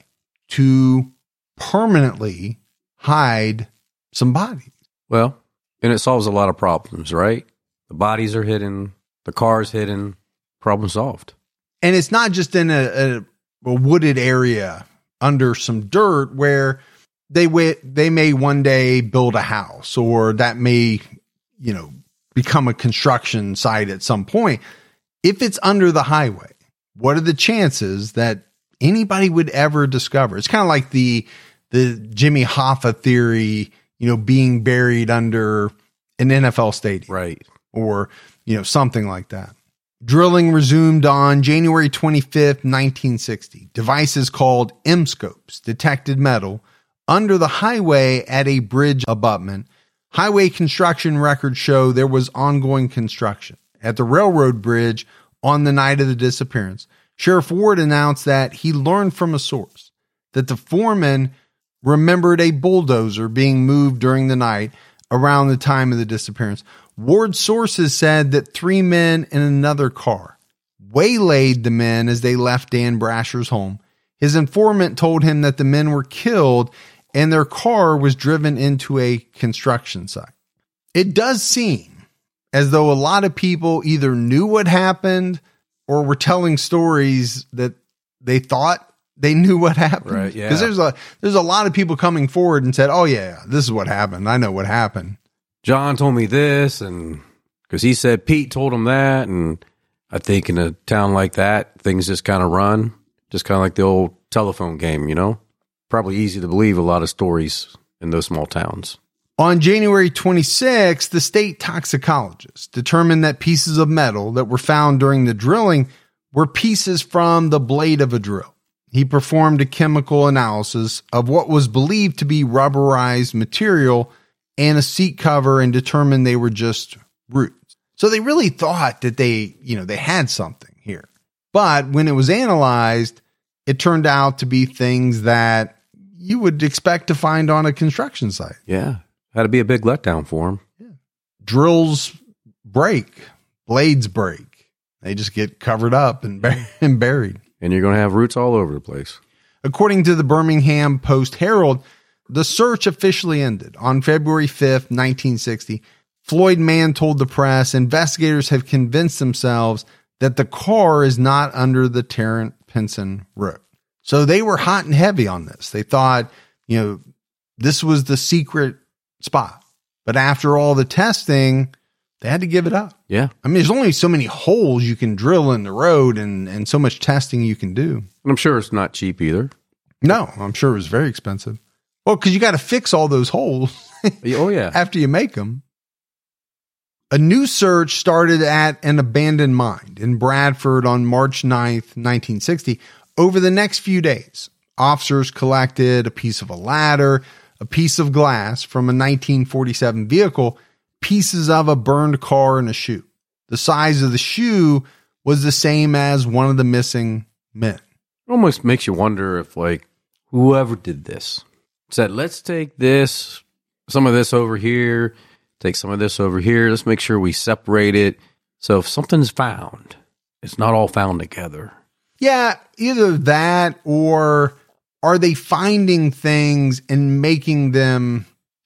to permanently hide some bodies. Well, and it solves a lot of problems, right? The bodies are hidden, the car's hidden, problem solved. And it's not just in a, a, a wooded area under some dirt where they w- they may one day build a house, or that may, you know, become a construction site at some point. If it's under the highway, what are the chances that anybody would ever discover? It's kind of like the the Jimmy Hoffa theory, you know, being buried under an N F L stadium, right? Or, you know, something like that. Drilling resumed on January twenty-fifth, nineteen sixty. Devices called M-scopes detected metal under the highway at a bridge abutment. Highway construction records show there was ongoing construction at the railroad bridge on the night of the disappearance. Sheriff Ward announced that he learned from a source that the foreman remembered a bulldozer being moved during the night around the time of the disappearance. Ward's sources said that three men in another car waylaid the men as they left Dan Brasher's home. His informant told him that the men were killed and their car was driven into a construction site. It does seem as though a lot of people either knew what happened or were telling stories that they thought they knew what happened. Right, yeah. Because there's a, there's a lot of people coming forward and said, oh, yeah, this is what happened. I know what happened. John told me this, and because he said Pete told him that, and I think in a town like that, things just kind of run, just kind of like the old telephone game, you know? Probably easy to believe a lot of stories in those small towns. On January twenty-sixth, the state toxicologist determined that pieces of metal that were found during the drilling were pieces from the blade of a drill. He performed a chemical analysis of what was believed to be rubberized material and a seat cover and determined they were just roots. So they really thought that they, you know, they had something here. But when it was analyzed, it turned out to be things that you would expect to find on a construction site. Yeah. Had to be a big letdown for him. Yeah. Drills break, blades break. They just get covered up and, bur- and buried. And you're going to have roots all over the place. According to the Birmingham Post-Herald, the search officially ended on February fifth, nineteen sixty. Floyd Mann told the press investigators have convinced themselves that the car is not under the Tarrant Pinson Road. So they were hot and heavy on this. They thought, you know, this was the secret spot. But after all the testing, they had to give it up. Yeah. I mean, there's only so many holes you can drill in the road and, and so much testing you can do. And I'm sure it's not cheap either. No, I'm sure it was very expensive. Well, because you got to fix all those holes Oh, yeah. after you make them. A new search started at an abandoned mine in Bradford on March ninth, nineteen sixty. Over the next few days, officers collected a piece of a ladder, a piece of glass from a nineteen forty-seven vehicle, pieces of a burned car, and a shoe. The size of the shoe was the same as one of the missing men. It almost makes you wonder if, like, whoever did this said, let's take this, some of this over here, take some of this over here. Let's make sure we separate it. So if something's found, it's not all found together. Yeah, either that or are they finding things and making them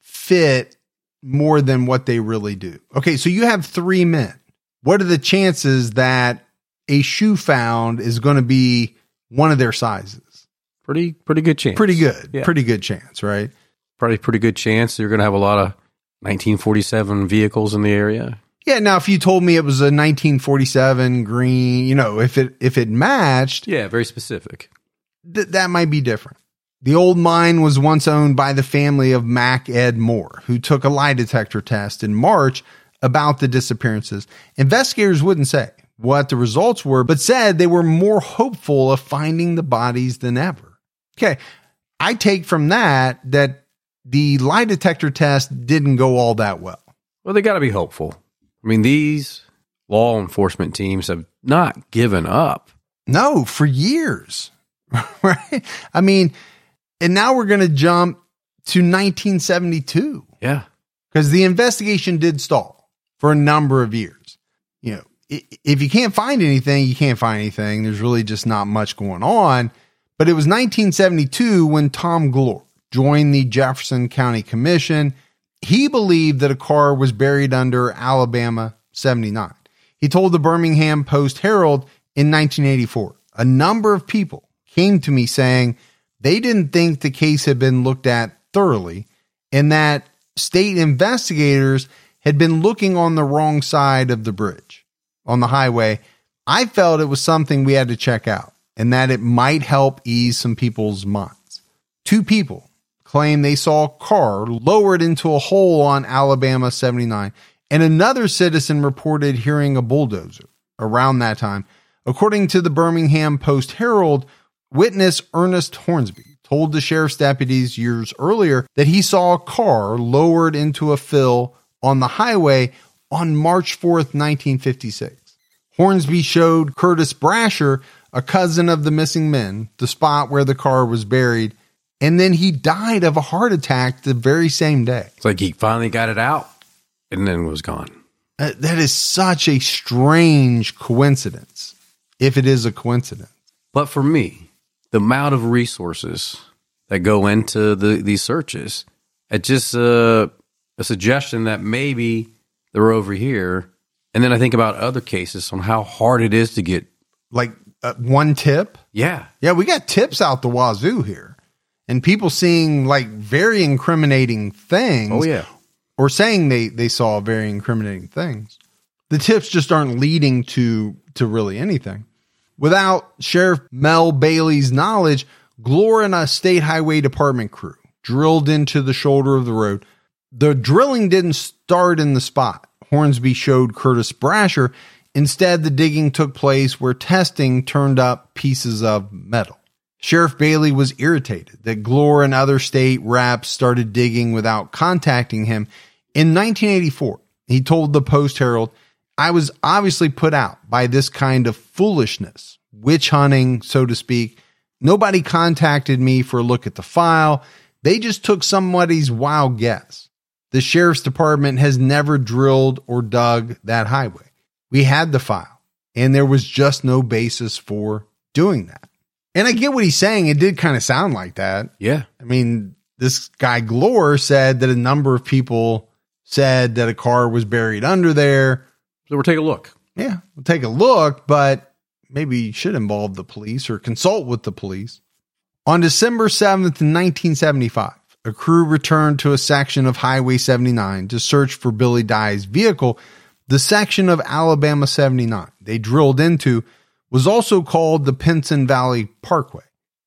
fit more than what they really do? Okay, so you have three men. What are the chances that a shoe found is going to be one of their sizes? Pretty, pretty good chance. Pretty good. Yeah. Pretty good chance, right? Probably pretty good chance you're going to have a lot of nineteen forty-seven vehicles in the area. Yeah. Now, if you told me it was a nineteen forty-seven green, you know, if it if it matched, Yeah, very specific. th- that might be different. The old mine was once owned by the family of Mac Ed Moore, who took a lie detector test in March about the disappearances. Investigators wouldn't say what the results were, but said they were more hopeful of finding the bodies than ever. Okay. I take from that that the lie detector test didn't go all that well. Well, they got to be hopeful. I mean, these law enforcement teams have not given up. No, for years, right? I mean, and now we're going to jump to nineteen seventy-two. Yeah. Because the investigation did stall for a number of years. You know, if you can't find anything, you can't find anything. There's really just not much going on. But it was nineteen seventy-two when Tom Glore joined the Jefferson County Commission. He believed that a car was buried under Alabama seventy-nine. He told the Birmingham Post-Herald in nineteen eighty-four, a number of people came to me saying they didn't think the case had been looked at thoroughly and that state investigators had been looking on the wrong side of the bridge on the highway. I felt it was something we had to check out and that it might help ease some people's minds. Two people claim they saw a car lowered into a hole on Alabama seventy-nine, and another citizen reported hearing a bulldozer around that time. According to the Birmingham Post-Herald, witness Ernest Hornsby told the sheriff's deputies years earlier that he saw a car lowered into a fill on the highway on March fourth, nineteen fifty-six. Hornsby showed Curtis Brasher, a cousin of the missing men, the spot where the car was buried, and then he died of a heart attack the very same day. It's like he finally got it out and then was gone. Uh, that is such a strange coincidence, if it is a coincidence. But for me, the amount of resources that go into the, these searches, it's just uh, a suggestion that maybe they're over here. And then I think about other cases on how hard it is to get. Like uh, one tip? Yeah. Yeah, we got tips out the wazoo here. And people seeing like very incriminating things. Oh, yeah. Or saying they, they saw very incriminating things. The tips just aren't leading to, to really anything. Without Sheriff Mel Bailey's knowledge, Glore and a state highway department crew drilled into the shoulder of the road. The drilling didn't start in the spot Hornsby showed Curtis Brasher. Instead, the digging took place where testing turned up pieces of metal. Sheriff Bailey was irritated that Glore and other state reps started digging without contacting him. In nineteen eighty-four, he told the Post-Herald, "I was obviously put out by this kind of foolishness, witch hunting, so to speak. Nobody contacted me for a look at the file. They just took somebody's wild guess. The sheriff's department has never drilled or dug that highway. We had the file, and there was just no basis for doing that." And I get what he's saying. It did kind of sound like that. Yeah. I mean, this guy Glore said that a number of people said that a car was buried under there. So we'll take a look. Yeah, we'll take a look, but maybe you should involve the police or consult with the police. On December seventh, nineteen seventy-five, a crew returned to a section of Highway seventy-nine to search for Billy Dye's vehicle. The section of Alabama seventy-nine they drilled into was also called the Pinson Valley Parkway.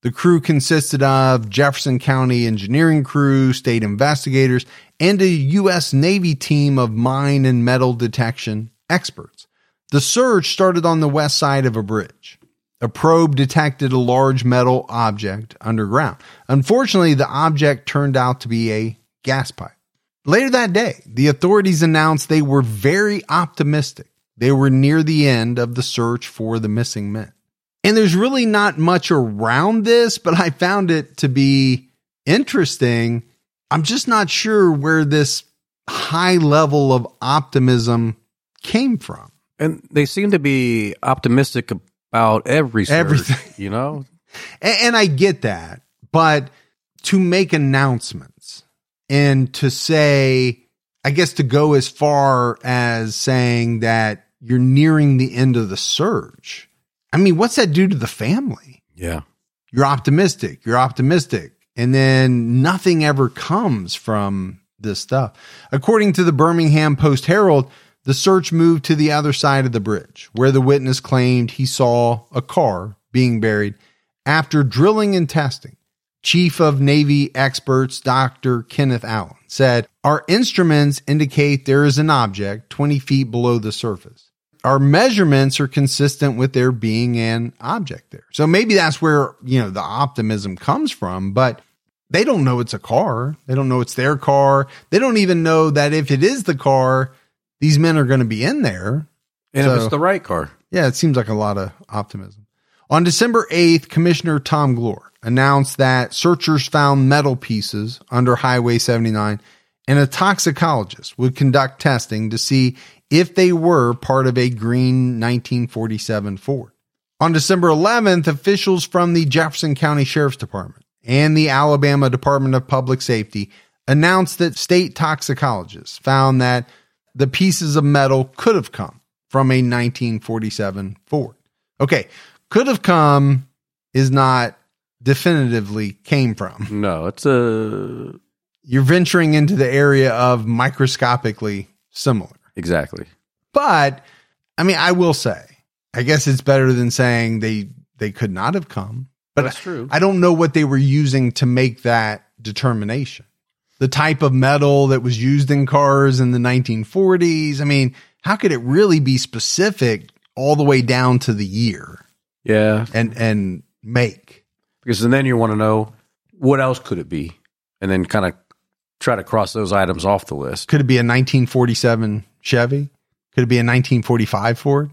The crew consisted of Jefferson County engineering crew, state investigators, and a U S Navy team of mine and metal detection experts. The search started on the west side of a bridge. A probe detected a large metal object underground. Unfortunately, the object turned out to be a gas pipe. Later that day, the authorities announced they were very optimistic. They were near the end of the search for the missing men. And there's really not much around this, but I found it to be interesting. I'm just not sure where this high level of optimism came from. And they seem to be optimistic about every search, everything, you know? And, and I get that, but to make announcements and to say, I guess to go as far as saying that you're nearing the end of the search. I mean, what's that do to the family? Yeah. You're optimistic. You're optimistic. And then nothing ever comes from this stuff. According to the Birmingham Post-Herald, the search moved to the other side of the bridge, where the witness claimed he saw a car being buried. After drilling and testing, Chief of Navy experts Doctor Kenneth Allen said, "Our instruments indicate there is an object twenty feet below the surface. Our measurements are consistent with there being an object there." So maybe that's where, you know, the optimism comes from, but they don't know it's a car. They don't know it's their car. They don't even know that if it is the car, these men are going to be in there. And so, if it's the right car. Yeah, it seems like a lot of optimism. On December eighth, Commissioner Tom Glore announced that searchers found metal pieces under Highway seventy-nine, and a toxicologist would conduct testing to see if they were part of a green nineteen forty-seven Ford. On December eleventh, officials from the Jefferson County Sheriff's Department and the Alabama Department of Public Safety announced that state toxicologists found that the pieces of metal could have come from a nineteen forty-seven Ford. Okay, could have come is not definitively came from. No, it's a... You're venturing into the area of microscopically similar. Exactly. But, I mean, I will say, I guess it's better than saying they, they could not have come. But that's true. I don't know what they were using to make that determination. The type of metal that was used in cars in the nineteen forties. I mean, how could it really be specific all the way down to the year? Yeah. And, and make. Because then you want to know what else could it be? And then kind of try to cross those items off the list. Could it be a nineteen forty-seven Chevy? Could it be a nineteen forty-five Ford?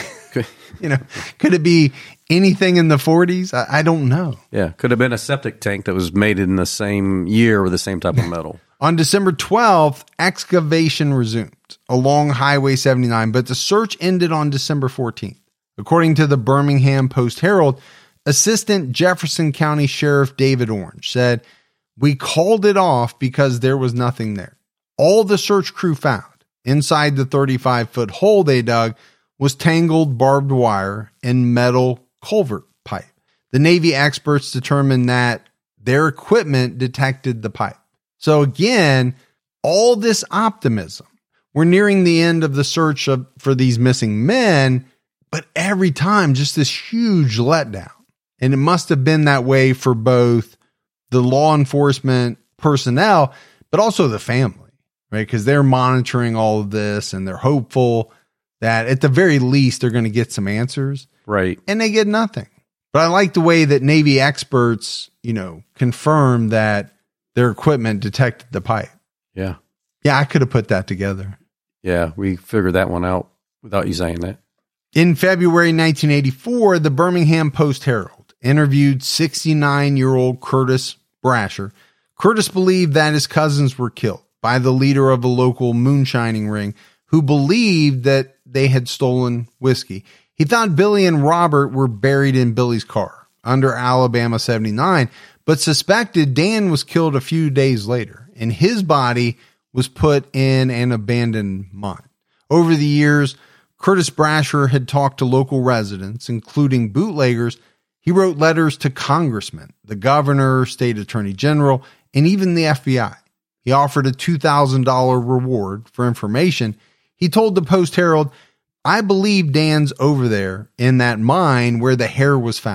You know, could it be anything in the forties? I, I don't know. Yeah. Could have been a septic tank that was made in the same year with the same type of metal. On December twelfth, excavation resumed along Highway seventy-nine, but the search ended on December fourteenth. According to the Birmingham Post-Herald, Assistant Jefferson County Sheriff David Orange said, "We called it off because there was nothing there. All the search crew found inside the thirty-five foot hole they dug was tangled barbed wire and metal culvert pipe. The Navy experts determined that their equipment detected the pipe." So again, all this optimism. We're nearing the end of the search of, for these missing men, but every time just this huge letdown. And it must have been that way for both the law enforcement personnel, but also the family, right? Because they're monitoring all of this and they're hopeful that at the very least they're going to get some answers. Right. And they get nothing. But I like the way that Navy experts, you know, confirm that their equipment detected the pipe. Yeah. Yeah, I could have put that together. Yeah, we figured that one out without you saying that. In February nineteen eighty-four, the Birmingham Post-Herald interviewed sixty-nine-year-old Curtis Brasher. Curtis believed that his cousins were killed by the leader of a local moonshining ring who believed that they had stolen whiskey. He thought Billy and Robert were buried in Billy's car under Alabama seventy-nine, but suspected Dan was killed a few days later, and his body was put in an abandoned mine. Over the years, Curtis Brasher had talked to local residents, including bootleggers. He wrote letters to congressmen, the governor, state attorney general, and even the F B I. He offered a two thousand dollars reward for information. He told the Post-Herald, "I believe Dan's over there in that mine where the hair was found.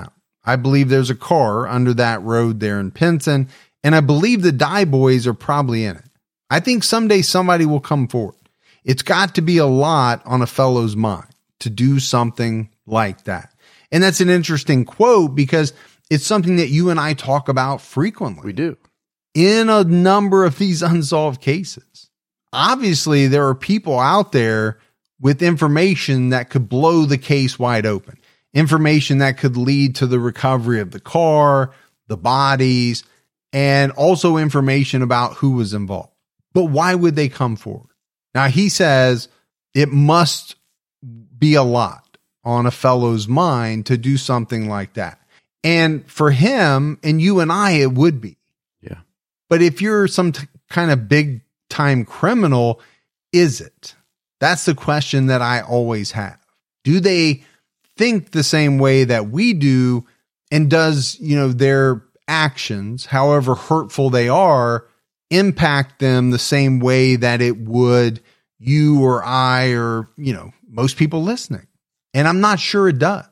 I believe there's a car under that road there in Pinson, and I believe the Dye boys are probably in it. I think someday somebody will come forward. It's got to be a lot on a fellow's mind to do something like that. And that's an interesting quote because it's something that you and I talk about frequently. We do. In a number of these unsolved cases. Obviously, there are people out there with information that could blow the case wide open. Information that could lead to the recovery of the car, the bodies, and also information about who was involved. But why would they come forward? Now, he says it must be a lot on a fellow's mind to do something like that. And for him and you and I, it would be. Yeah. But if you're some t- kind of big time criminal, is it? That's the question that I always have. Do they think the same way that we do? And does, you know, their actions, however hurtful they are, impact them the same way that it would you or I or, you know, most people listening? And I'm not sure it does.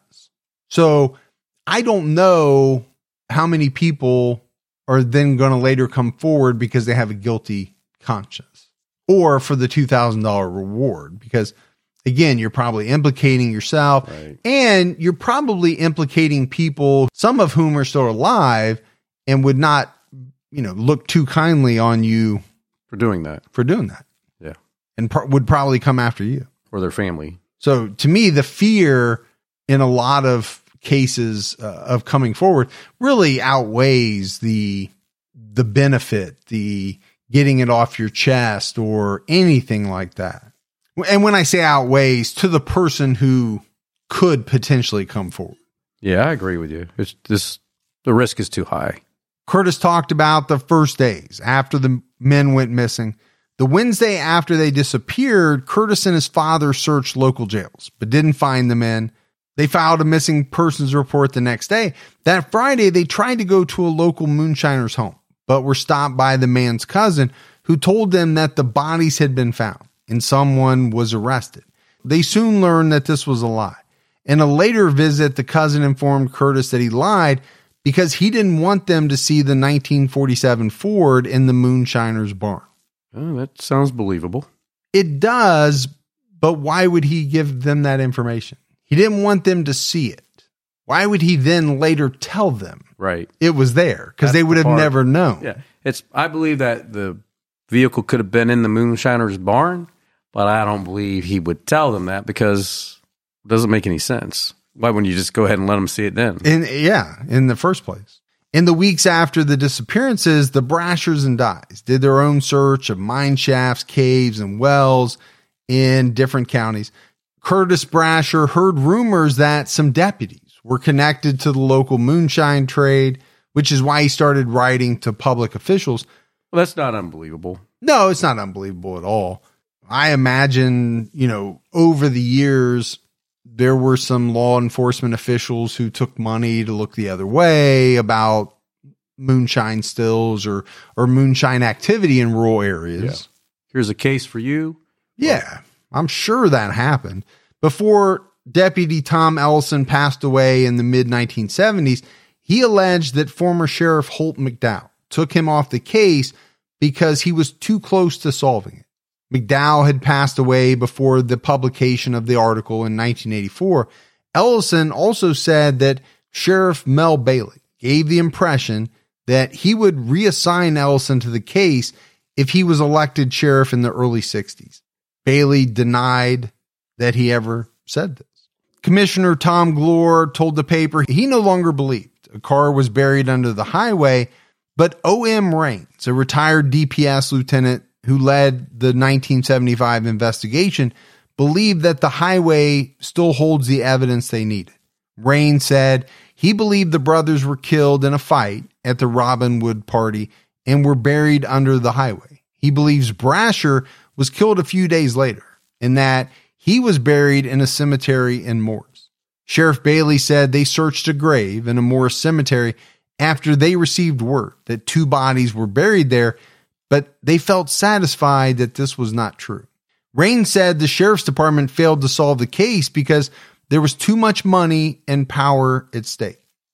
So I don't know how many people are then going to later come forward because they have a guilty conscience or for the two thousand dollars reward, because again, you're probably implicating yourself right. And you're probably implicating people, some of whom are still alive and would not, you know, look too kindly on you for doing that, for doing that. Yeah. And pro- would probably come after you or their family. So to me, the fear in a lot of cases uh, of coming forward really outweighs the, the benefit, the getting it off your chest or anything like that. And when I say outweighs, to the person who could potentially come forward. Yeah, I agree with you. It's this, the risk is too high. Curtis talked about the first days after the men went missing. The Wednesday after they disappeared, Curtis and his father searched local jails, but didn't find the men. They filed a missing persons report the next day. That Friday, they tried to go to a local moonshiner's home, but were stopped by the man's cousin, who told them that the bodies had been found and someone was arrested. They soon learned that this was a lie. In a later visit, the cousin informed Curtis that he lied because he didn't want them to see the nineteen forty-seven Ford in the moonshiner's barn. Oh, that sounds believable. It does, but why would he give them that information? He didn't want them to see it. Why would he then later tell them right. it was there? Because they would have part. never known. Yeah, it's. I believe that the vehicle could have been in the moonshiner's barn, but I don't believe he would tell them that because it doesn't make any sense. Why wouldn't you just go ahead and let them see it then? In, yeah, in the first place. In the weeks after the disappearances, the Brashers and Dyes did their own search of mine shafts, caves, and wells in different counties. Curtis Brasher heard rumors that some deputies were connected to the local moonshine trade, which is why he started writing to public officials. Well, that's not unbelievable. No, it's not unbelievable at all. I imagine, you know, over the years, there were some law enforcement officials who took money to look the other way about moonshine stills or, or moonshine activity in rural areas. Yeah. Here's a case for you. Yeah, I'm sure that happened. Before Deputy Tom Ellison passed away in the mid nineteen seventies, he alleged that former Sheriff Holt McDowell took him off the case because he was too close to solving it. McDowell had passed away before the publication of the article in nineteen eighty-four. Ellison also said that Sheriff Mel Bailey gave the impression that he would reassign Ellison to the case if he was elected sheriff in the early sixties. Bailey denied that he ever said this. Commissioner Tom Glore told the paper he no longer believed a car was buried under the highway, but O M Raines, a retired D P S lieutenant who led the nineteen seventy-five investigation, believed that the highway still holds the evidence they needed. Raines said he believed the brothers were killed in a fight at the Robin Wood party and were buried under the highway. He believes Brasher was killed a few days later and that he was buried in a cemetery in Morris. Sheriff Bailey said they searched a grave in a Morris cemetery after they received word that two bodies were buried there, but they felt satisfied that this was not true. Raines said the sheriff's department failed to solve the case because there was too much money and power at stake.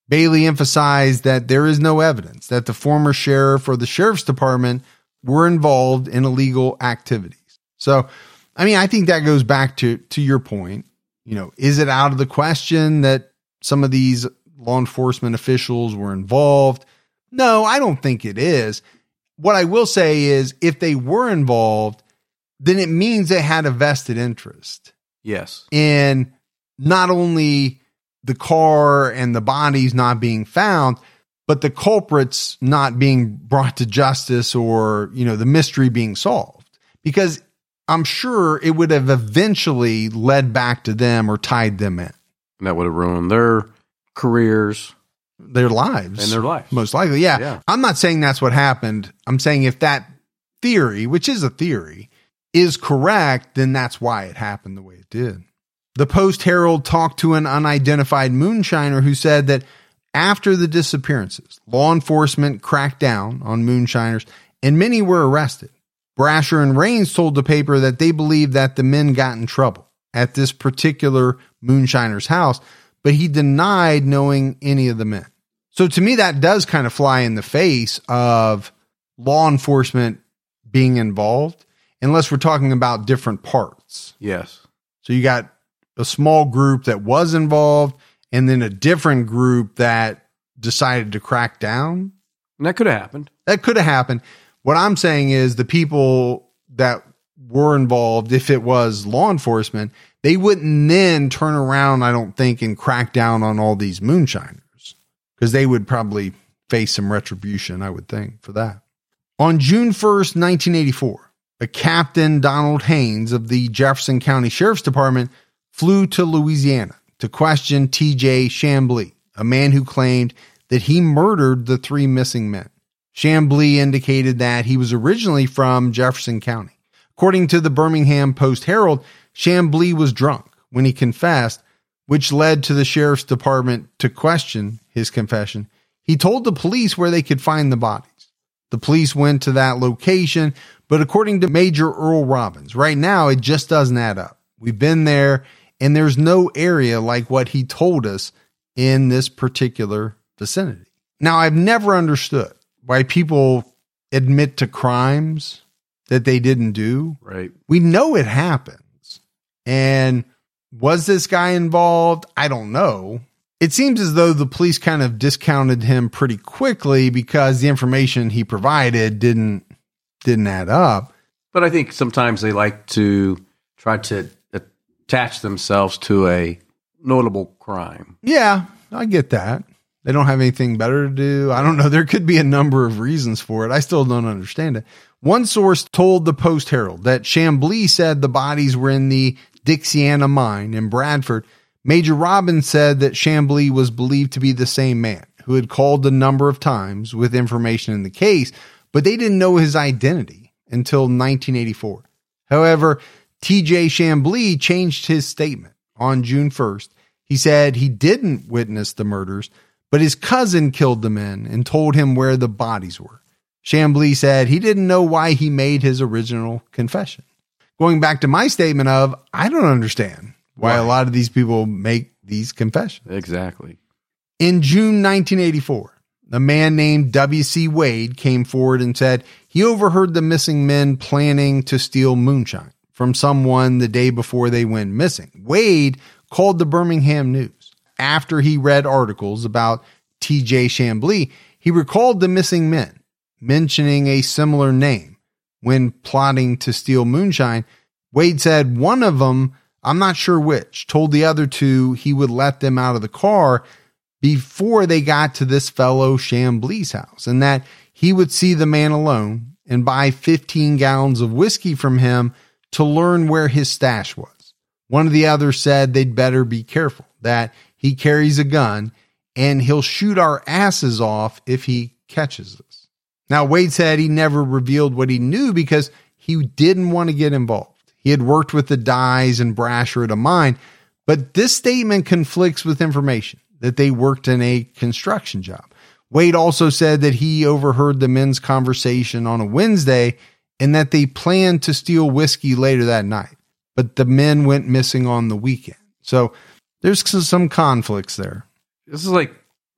Bailey emphasized that there is no evidence that the former sheriff or the sheriff's department were involved in illegal activities. So, I mean, I think that goes back to, to your point. You know, is it out of the question that some of these law enforcement officials were involved? No, I don't think it is. What I will say is if they were involved, then it means they had a vested interest. Yes. In not only the car and the bodies not being found, but the culprits not being brought to justice or, you know, the mystery being solved. Because I'm sure it would have eventually led back to them or tied them in. And that would have ruined their careers. Their lives. And their lives. Most likely, yeah. yeah. I'm not saying that's what happened. I'm saying if that theory, which is a theory, is correct, then that's why it happened the way it did. The Post-Herald talked to an unidentified moonshiner who said that after the disappearances, law enforcement cracked down on moonshiners and many were arrested. Brasher and Rains told the paper that they believed that the men got in trouble at this particular moonshiner's house, but he denied knowing any of the men. So to me, that does kind of fly in the face of law enforcement being involved, unless we're talking about different parts. Yes. So you got a small group that was involved and then a different group that decided to crack down. And that could have happened. That could have happened. What I'm saying is the people that were involved, if it was law enforcement, they wouldn't then turn around, I don't think, and crack down on all these moonshiners, because they would probably face some retribution, I would think, for that. On June first, nineteen eighty-four, a Captain Donald Haynes of the Jefferson County Sheriff's Department flew to Louisiana to question T J Chamblee, a man who claimed that he murdered the three missing men. Chamblee indicated that he was originally from Jefferson County. According to the Birmingham Post-Herald, Chamblee was drunk when he confessed, which led to the sheriff's department to question his confession. He told the police where they could find the bodies. The police went to that location, but according to Major Earl Robbins, right now it just doesn't add up. We've been there, and there's no area like what he told us in this particular vicinity. Now, I've never understood why people admit to crimes that they didn't do. Right. We know it happens. And was this guy involved? I don't know. It seems as though the police kind of discounted him pretty quickly because the information he provided didn't didn't add up. But I think sometimes they like to try to attach themselves to a notable crime. Yeah, I get that. They don't have anything better to do. I don't know. There could be a number of reasons for it. I still don't understand it. One source told the Post-Herald that Chamblee said the bodies were in the Dixiana mine in Bradford. Major Robbins said that Chamblee was believed to be the same man who had called a number of times with information in the case, but they didn't know his identity until nineteen eighty-four. However, T J Chamblee changed his statement on June first. He said he didn't witness the murders, but his cousin killed the men and told him where the bodies were. Chamblee said he didn't know why he made his original confession. Going back to my statement of, I don't understand why right. a lot of these people make these confessions. Exactly. In June nineteen eighty-four, a man named W C Wade came forward and said he overheard the missing men planning to steal moonshine from someone the day before they went missing. Wade called the Birmingham News. After he read articles about T J Chamblee, he recalled the missing men, mentioning a similar name. When plotting to steal moonshine, Wade said one of them, I'm not sure which, told the other two he would let them out of the car before they got to this fellow Chamblee's house, and that he would see the man alone and buy fifteen gallons of whiskey from him to learn where his stash was. One of the others said they'd better be careful, that he carries a gun and he'll shoot our asses off if he catches us. Now, Wade said he never revealed what he knew because he didn't want to get involved. He had worked with the Dyes and Brasher at a mine, but this statement conflicts with information that they worked in a construction job. Wade also said that he overheard the men's conversation on a Wednesday and that they planned to steal whiskey later that night, but the men went missing on the weekend. So there's some conflicts there. This is like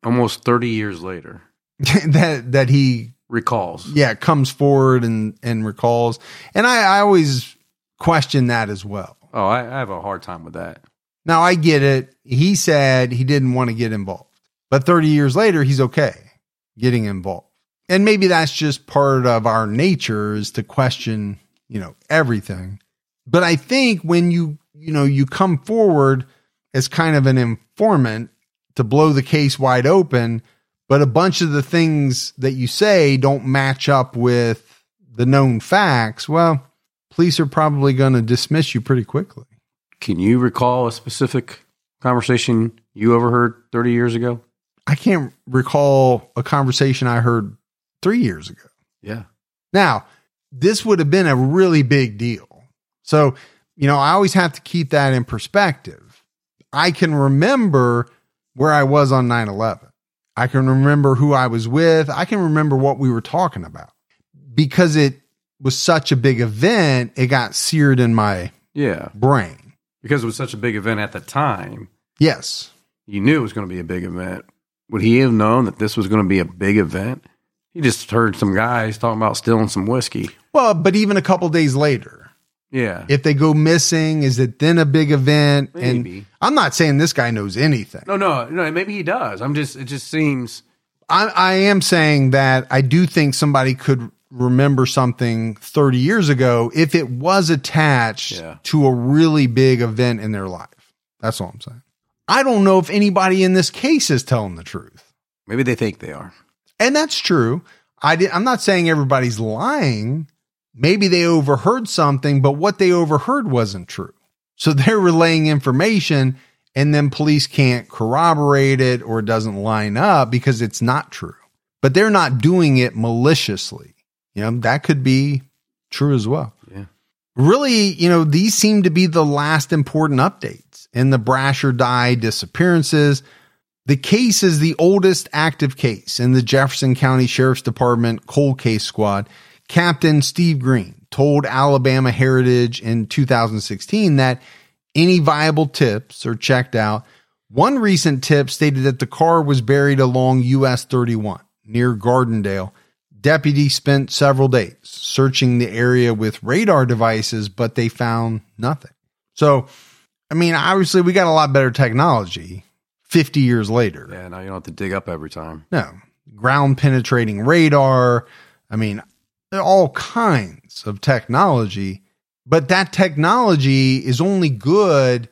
Almost thirty years later. that that he recalls. Yeah, comes forward and, and recalls. And I, I always question that as well. Oh, I, I have a hard time with that. Now, I get it. He said he didn't want to get involved. But thirty years later, he's okay getting involved. And maybe that's just part of our nature is to question, you know, everything. But I think when you, you know, you come forward as kind of an informant to blow the case wide open, but a bunch of the things that you say don't match up with the known facts, well, police are probably going to dismiss you pretty quickly. Can you recall a specific conversation you overheard thirty years ago? I can't recall a conversation I heard three years ago. Yeah. Now, this would have been a really big deal. So, you know, I always have to keep that in perspective. I can remember where I was on nine eleven. I can remember who I was with. I can remember what we were talking about. Because it was such a big event, it got seared in my yeah. brain. Because it was such a big event at the time. Yes. You knew it was going to be a big event. Would he have known that this was going to be a big event? He just heard some guys talking about stealing some whiskey. Well, but even a couple days later. Yeah. If they go missing, is it then a big event? Maybe. And I'm not saying this guy knows anything. No, no, no. Maybe he does. I'm just, it just seems. I, I am saying that I do think somebody could remember something thirty years ago if it was attached yeah. to a really big event in their life. That's all I'm saying. I don't know if anybody in this case is telling the truth. Maybe they think they are. And that's true. I did, I'm not saying everybody's lying. Maybe they overheard something, but what they overheard wasn't true. So they're relaying information and then police can't corroborate it or it doesn't line up because it's not true. But they're not doing it maliciously. You know, that could be true as well. Yeah. Really, you know, these seem to be the last important updates in the Brasher Dye disappearances. The case is the oldest active case in the Jefferson County Sheriff's Department Cold Case Squad. Captain Steve Green told Alabama Heritage in two thousand sixteen that any viable tips are checked out. One recent tip stated that the car was buried along U S thirty-one near Gardendale. Deputies spent several days searching the area with radar devices, but they found nothing. So, I mean, obviously we got a lot better technology fifty years later. Yeah, now you don't have to dig up every time. No. Ground penetrating radar. I mean, all kinds of technology, but that technology is only good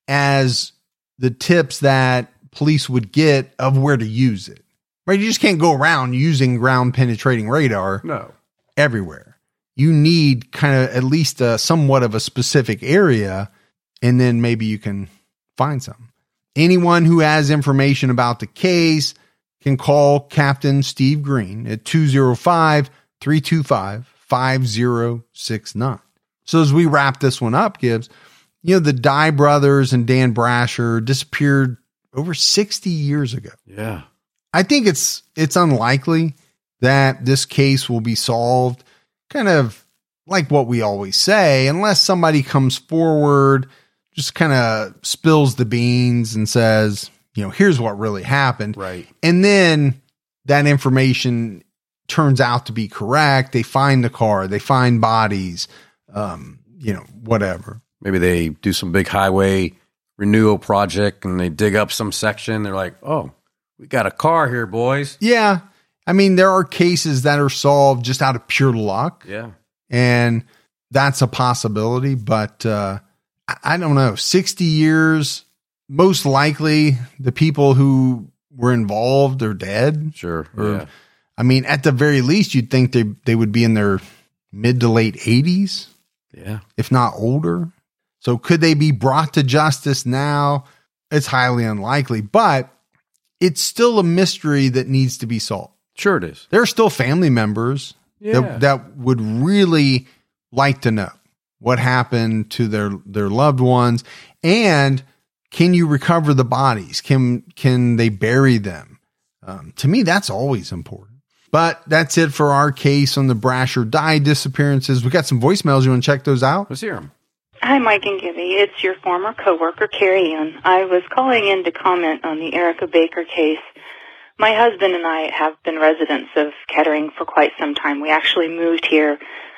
as the tips that police would get of where to use it. Right? You just can't go around using ground penetrating radar no. everywhere. You need kind of at least a, somewhat of a specific area, and then maybe you can find something. Anyone who has information about the case can call Captain Steve Green at two oh five, three two five, five oh six nine. So as we wrap this one up, Gibbs, you know, the Dye brothers and Dan Brasher disappeared over sixty years ago. Yeah. I think it's it's unlikely that this case will be solved, kind of like what we always say, unless somebody comes forward, just kind of spills the beans and says, you know, here's what really happened. Right. And then that information turns out to be correct. They find the car, they find bodies, um, you know, whatever. Maybe they do some big highway renewal project and they dig up some section. They're like, oh, we got a car here, boys. Yeah. I mean, there are cases that are solved just out of pure luck. Yeah. And that's a possibility, but uh, I, I don't know. sixty years, most likely the people who were involved are dead. Sure. Or, yeah. I mean, at the very least, you'd think they, they would be in their mid to late eighties. Yeah. If not older. So could they be brought to justice now? It's highly unlikely, but it's still a mystery that needs to be solved. Sure it is. There are still family members Yeah. that, that would really like to know what happened to their, their loved ones. And can you recover the bodies? Can, can they bury them? Um, to me, that's always important. But that's it for our case on the Brasher Dye disappearances. We got some voicemails. You want to check those out? Let's hear them. Hi, Mike and Gibby. It's your former coworker, Carrie Ann. I was calling in to comment on the Erica Baker case. My husband and I have been residents of Kettering for quite some time. We actually moved here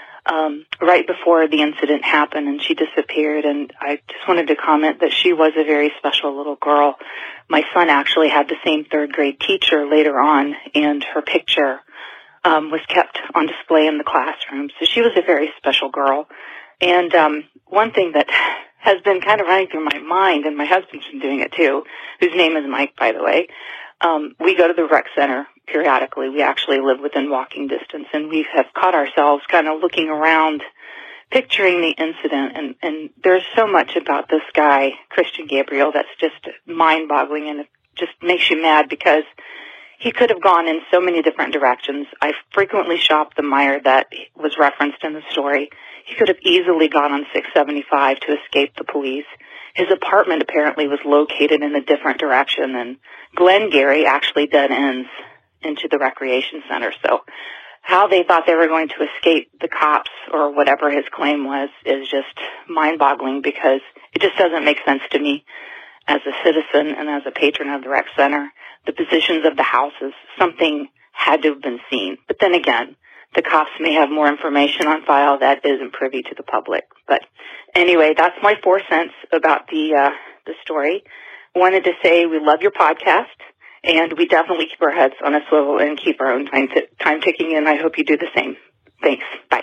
um, right before the incident happened and she disappeared, and I just wanted to comment that she was a very special little girl. My son actually had the same third grade teacher later on, and her picture um, was kept on display in the classroom. So she was a very special girl. And um, one thing that has been kind of running through my mind, and my husband's been doing it too, whose name is Mike, by the way, um, we go to the rec center periodically. We actually live within walking distance, and we have caught ourselves kind of looking around, picturing the incident, and, and there's so much about this guy, Christian Gabriel, that's just mind-boggling, and it just makes you mad because he could have gone in so many different directions. I frequently shop the Meijer that was referenced in the story. He could have easily gone on six seventy-five to escape the police. His apartment apparently was located in a different direction, and Glengarry actually dead ends into the recreation center. So how they thought they were going to escape the cops or whatever his claim was is just mind-boggling, because it just doesn't make sense to me as a citizen and as a patron of the rec center. The positions of the houses, something had to have been seen. But then again, the cops may have more information on file that isn't privy to the public. But anyway, that's my four cents about the uh, the story. Wanted to say we love your podcast, and we definitely keep our heads on a swivel and keep our own time t- time ticking, and I hope you do the same. Thanks. Bye.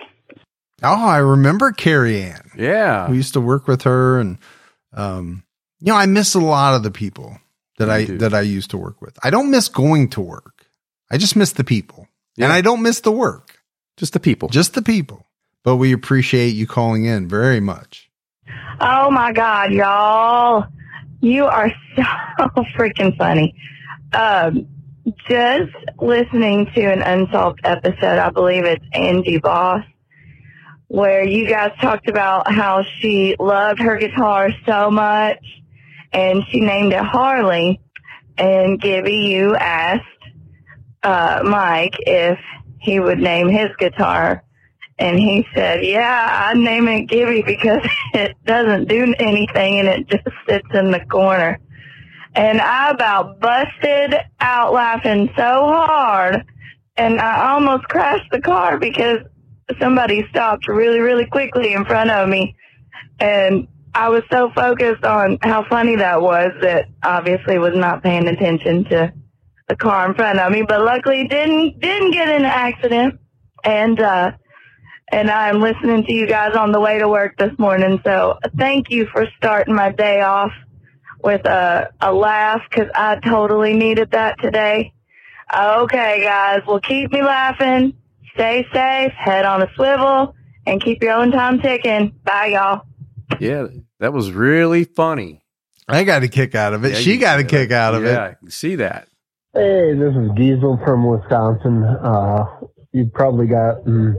Oh, I remember Carrie Ann. Yeah. We used to work with her, and um, you know, I miss a lot of the people that I do. that I used to work with. I don't miss going to work. I just miss the people. Yeah. And I don't miss the work. Just the people. Just the people. But we appreciate you calling in very much. Oh, my God, y'all. You are so freaking funny. Um, just listening to an Unsolved episode, I believe it's Angie Boss, where you guys talked about how she loved her guitar so much, and she named it Harley. And Gibby, you asked uh, Mike if he would name his guitar, and he said, yeah, I'd name it Gibby because it doesn't do anything and it just sits in the corner. And I about busted out laughing so hard, and I almost crashed the car because somebody stopped really, really quickly in front of me. And I was so focused on how funny that was that obviously was not paying attention to the car in front of me, but luckily didn't didn't get in an accident. And uh and I'm listening to you guys on the way to work this morning. So thank you for starting my day off with a, a laugh, because I totally needed that today. Okay, guys, well, keep me laughing. Stay safe, head on a swivel, and keep your own time ticking. Bye, y'all. Yeah, that was really funny. I got a kick out of it. Yeah, she you got a see kick that. out of yeah, it. I can see that. Hey, this is Diesel from Wisconsin. Uh, you probably got mm,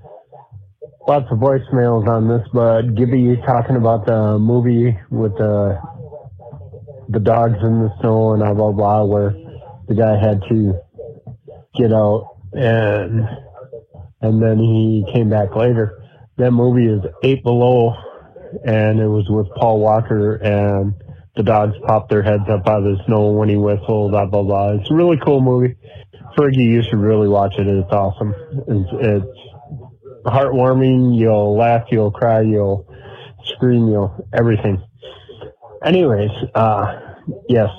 lots of voicemails on this, but Gibby, you talking about the movie with the the dogs in the snow and blah, blah, blah, where the guy had to get out and and then he came back later. That movie is Eight Below, and it was with Paul Walker, and the dogs popped their heads up out of the snow when he whistled, blah, blah, blah. It's a really cool movie. Fergie, you should really watch it. It's awesome. It's, it's heartwarming. You'll laugh, you'll cry, you'll scream, you'll everything. Anyways, uh, yes.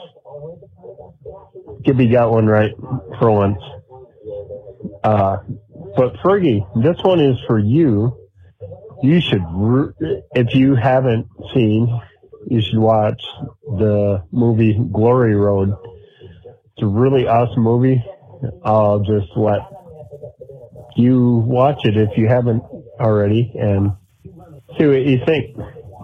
Gibby got one right for once. Uh, but Fergie, this one is for you. You should, re- if you haven't seen, you should watch the movie Glory Road. It's a really awesome movie. I'll just let you watch it if you haven't already and see what you think.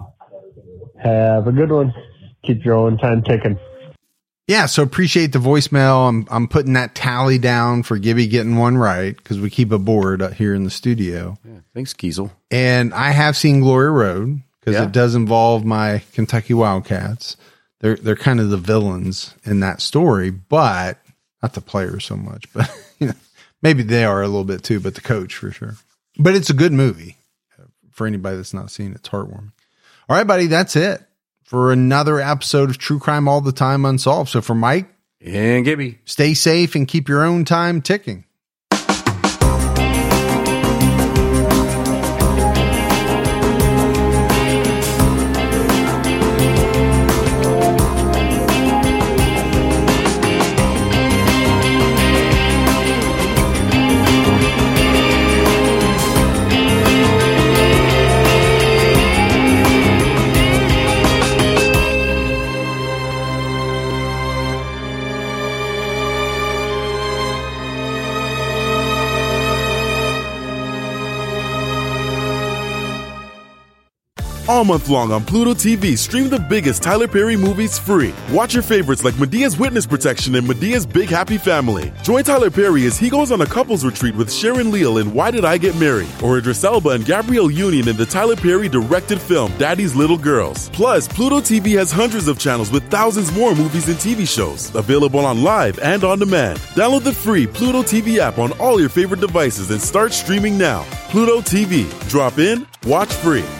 Have a good one. Keep your own time ticking. Yeah, so appreciate the voicemail. I'm I'm putting that tally down for Gibby getting one right, because we keep a board here in the studio. Yeah, thanks, Kiesel. And I have seen Glory Road, because Yeah. it does involve my Kentucky Wildcats. They're they're kind of the villains in that story, but not the players so much. But you know, maybe they are a little bit too, but the coach for sure. But it's a good movie for anybody that's not seen it. It's heartwarming. All right, buddy, that's it for another episode of True Crime All the Time Unsolved. So for Mike, And Gibby. Stay safe and keep your own time ticking. All month long on Pluto T V, stream the biggest Tyler Perry movies free. Watch your favorites like Medea's Witness Protection and Medea's Big Happy Family. Join Tyler Perry as he goes on a couples retreat with Sharon Leal in Why Did I Get Married? Or Idris Elba and Gabrielle Union in the Tyler Perry directed film Daddy's Little Girls. Plus, Pluto T V has hundreds of channels with thousands more movies and T V shows. Available on live and on demand. Download the free Pluto T V app on all your favorite devices and start streaming now. Pluto T V. Drop in, watch free.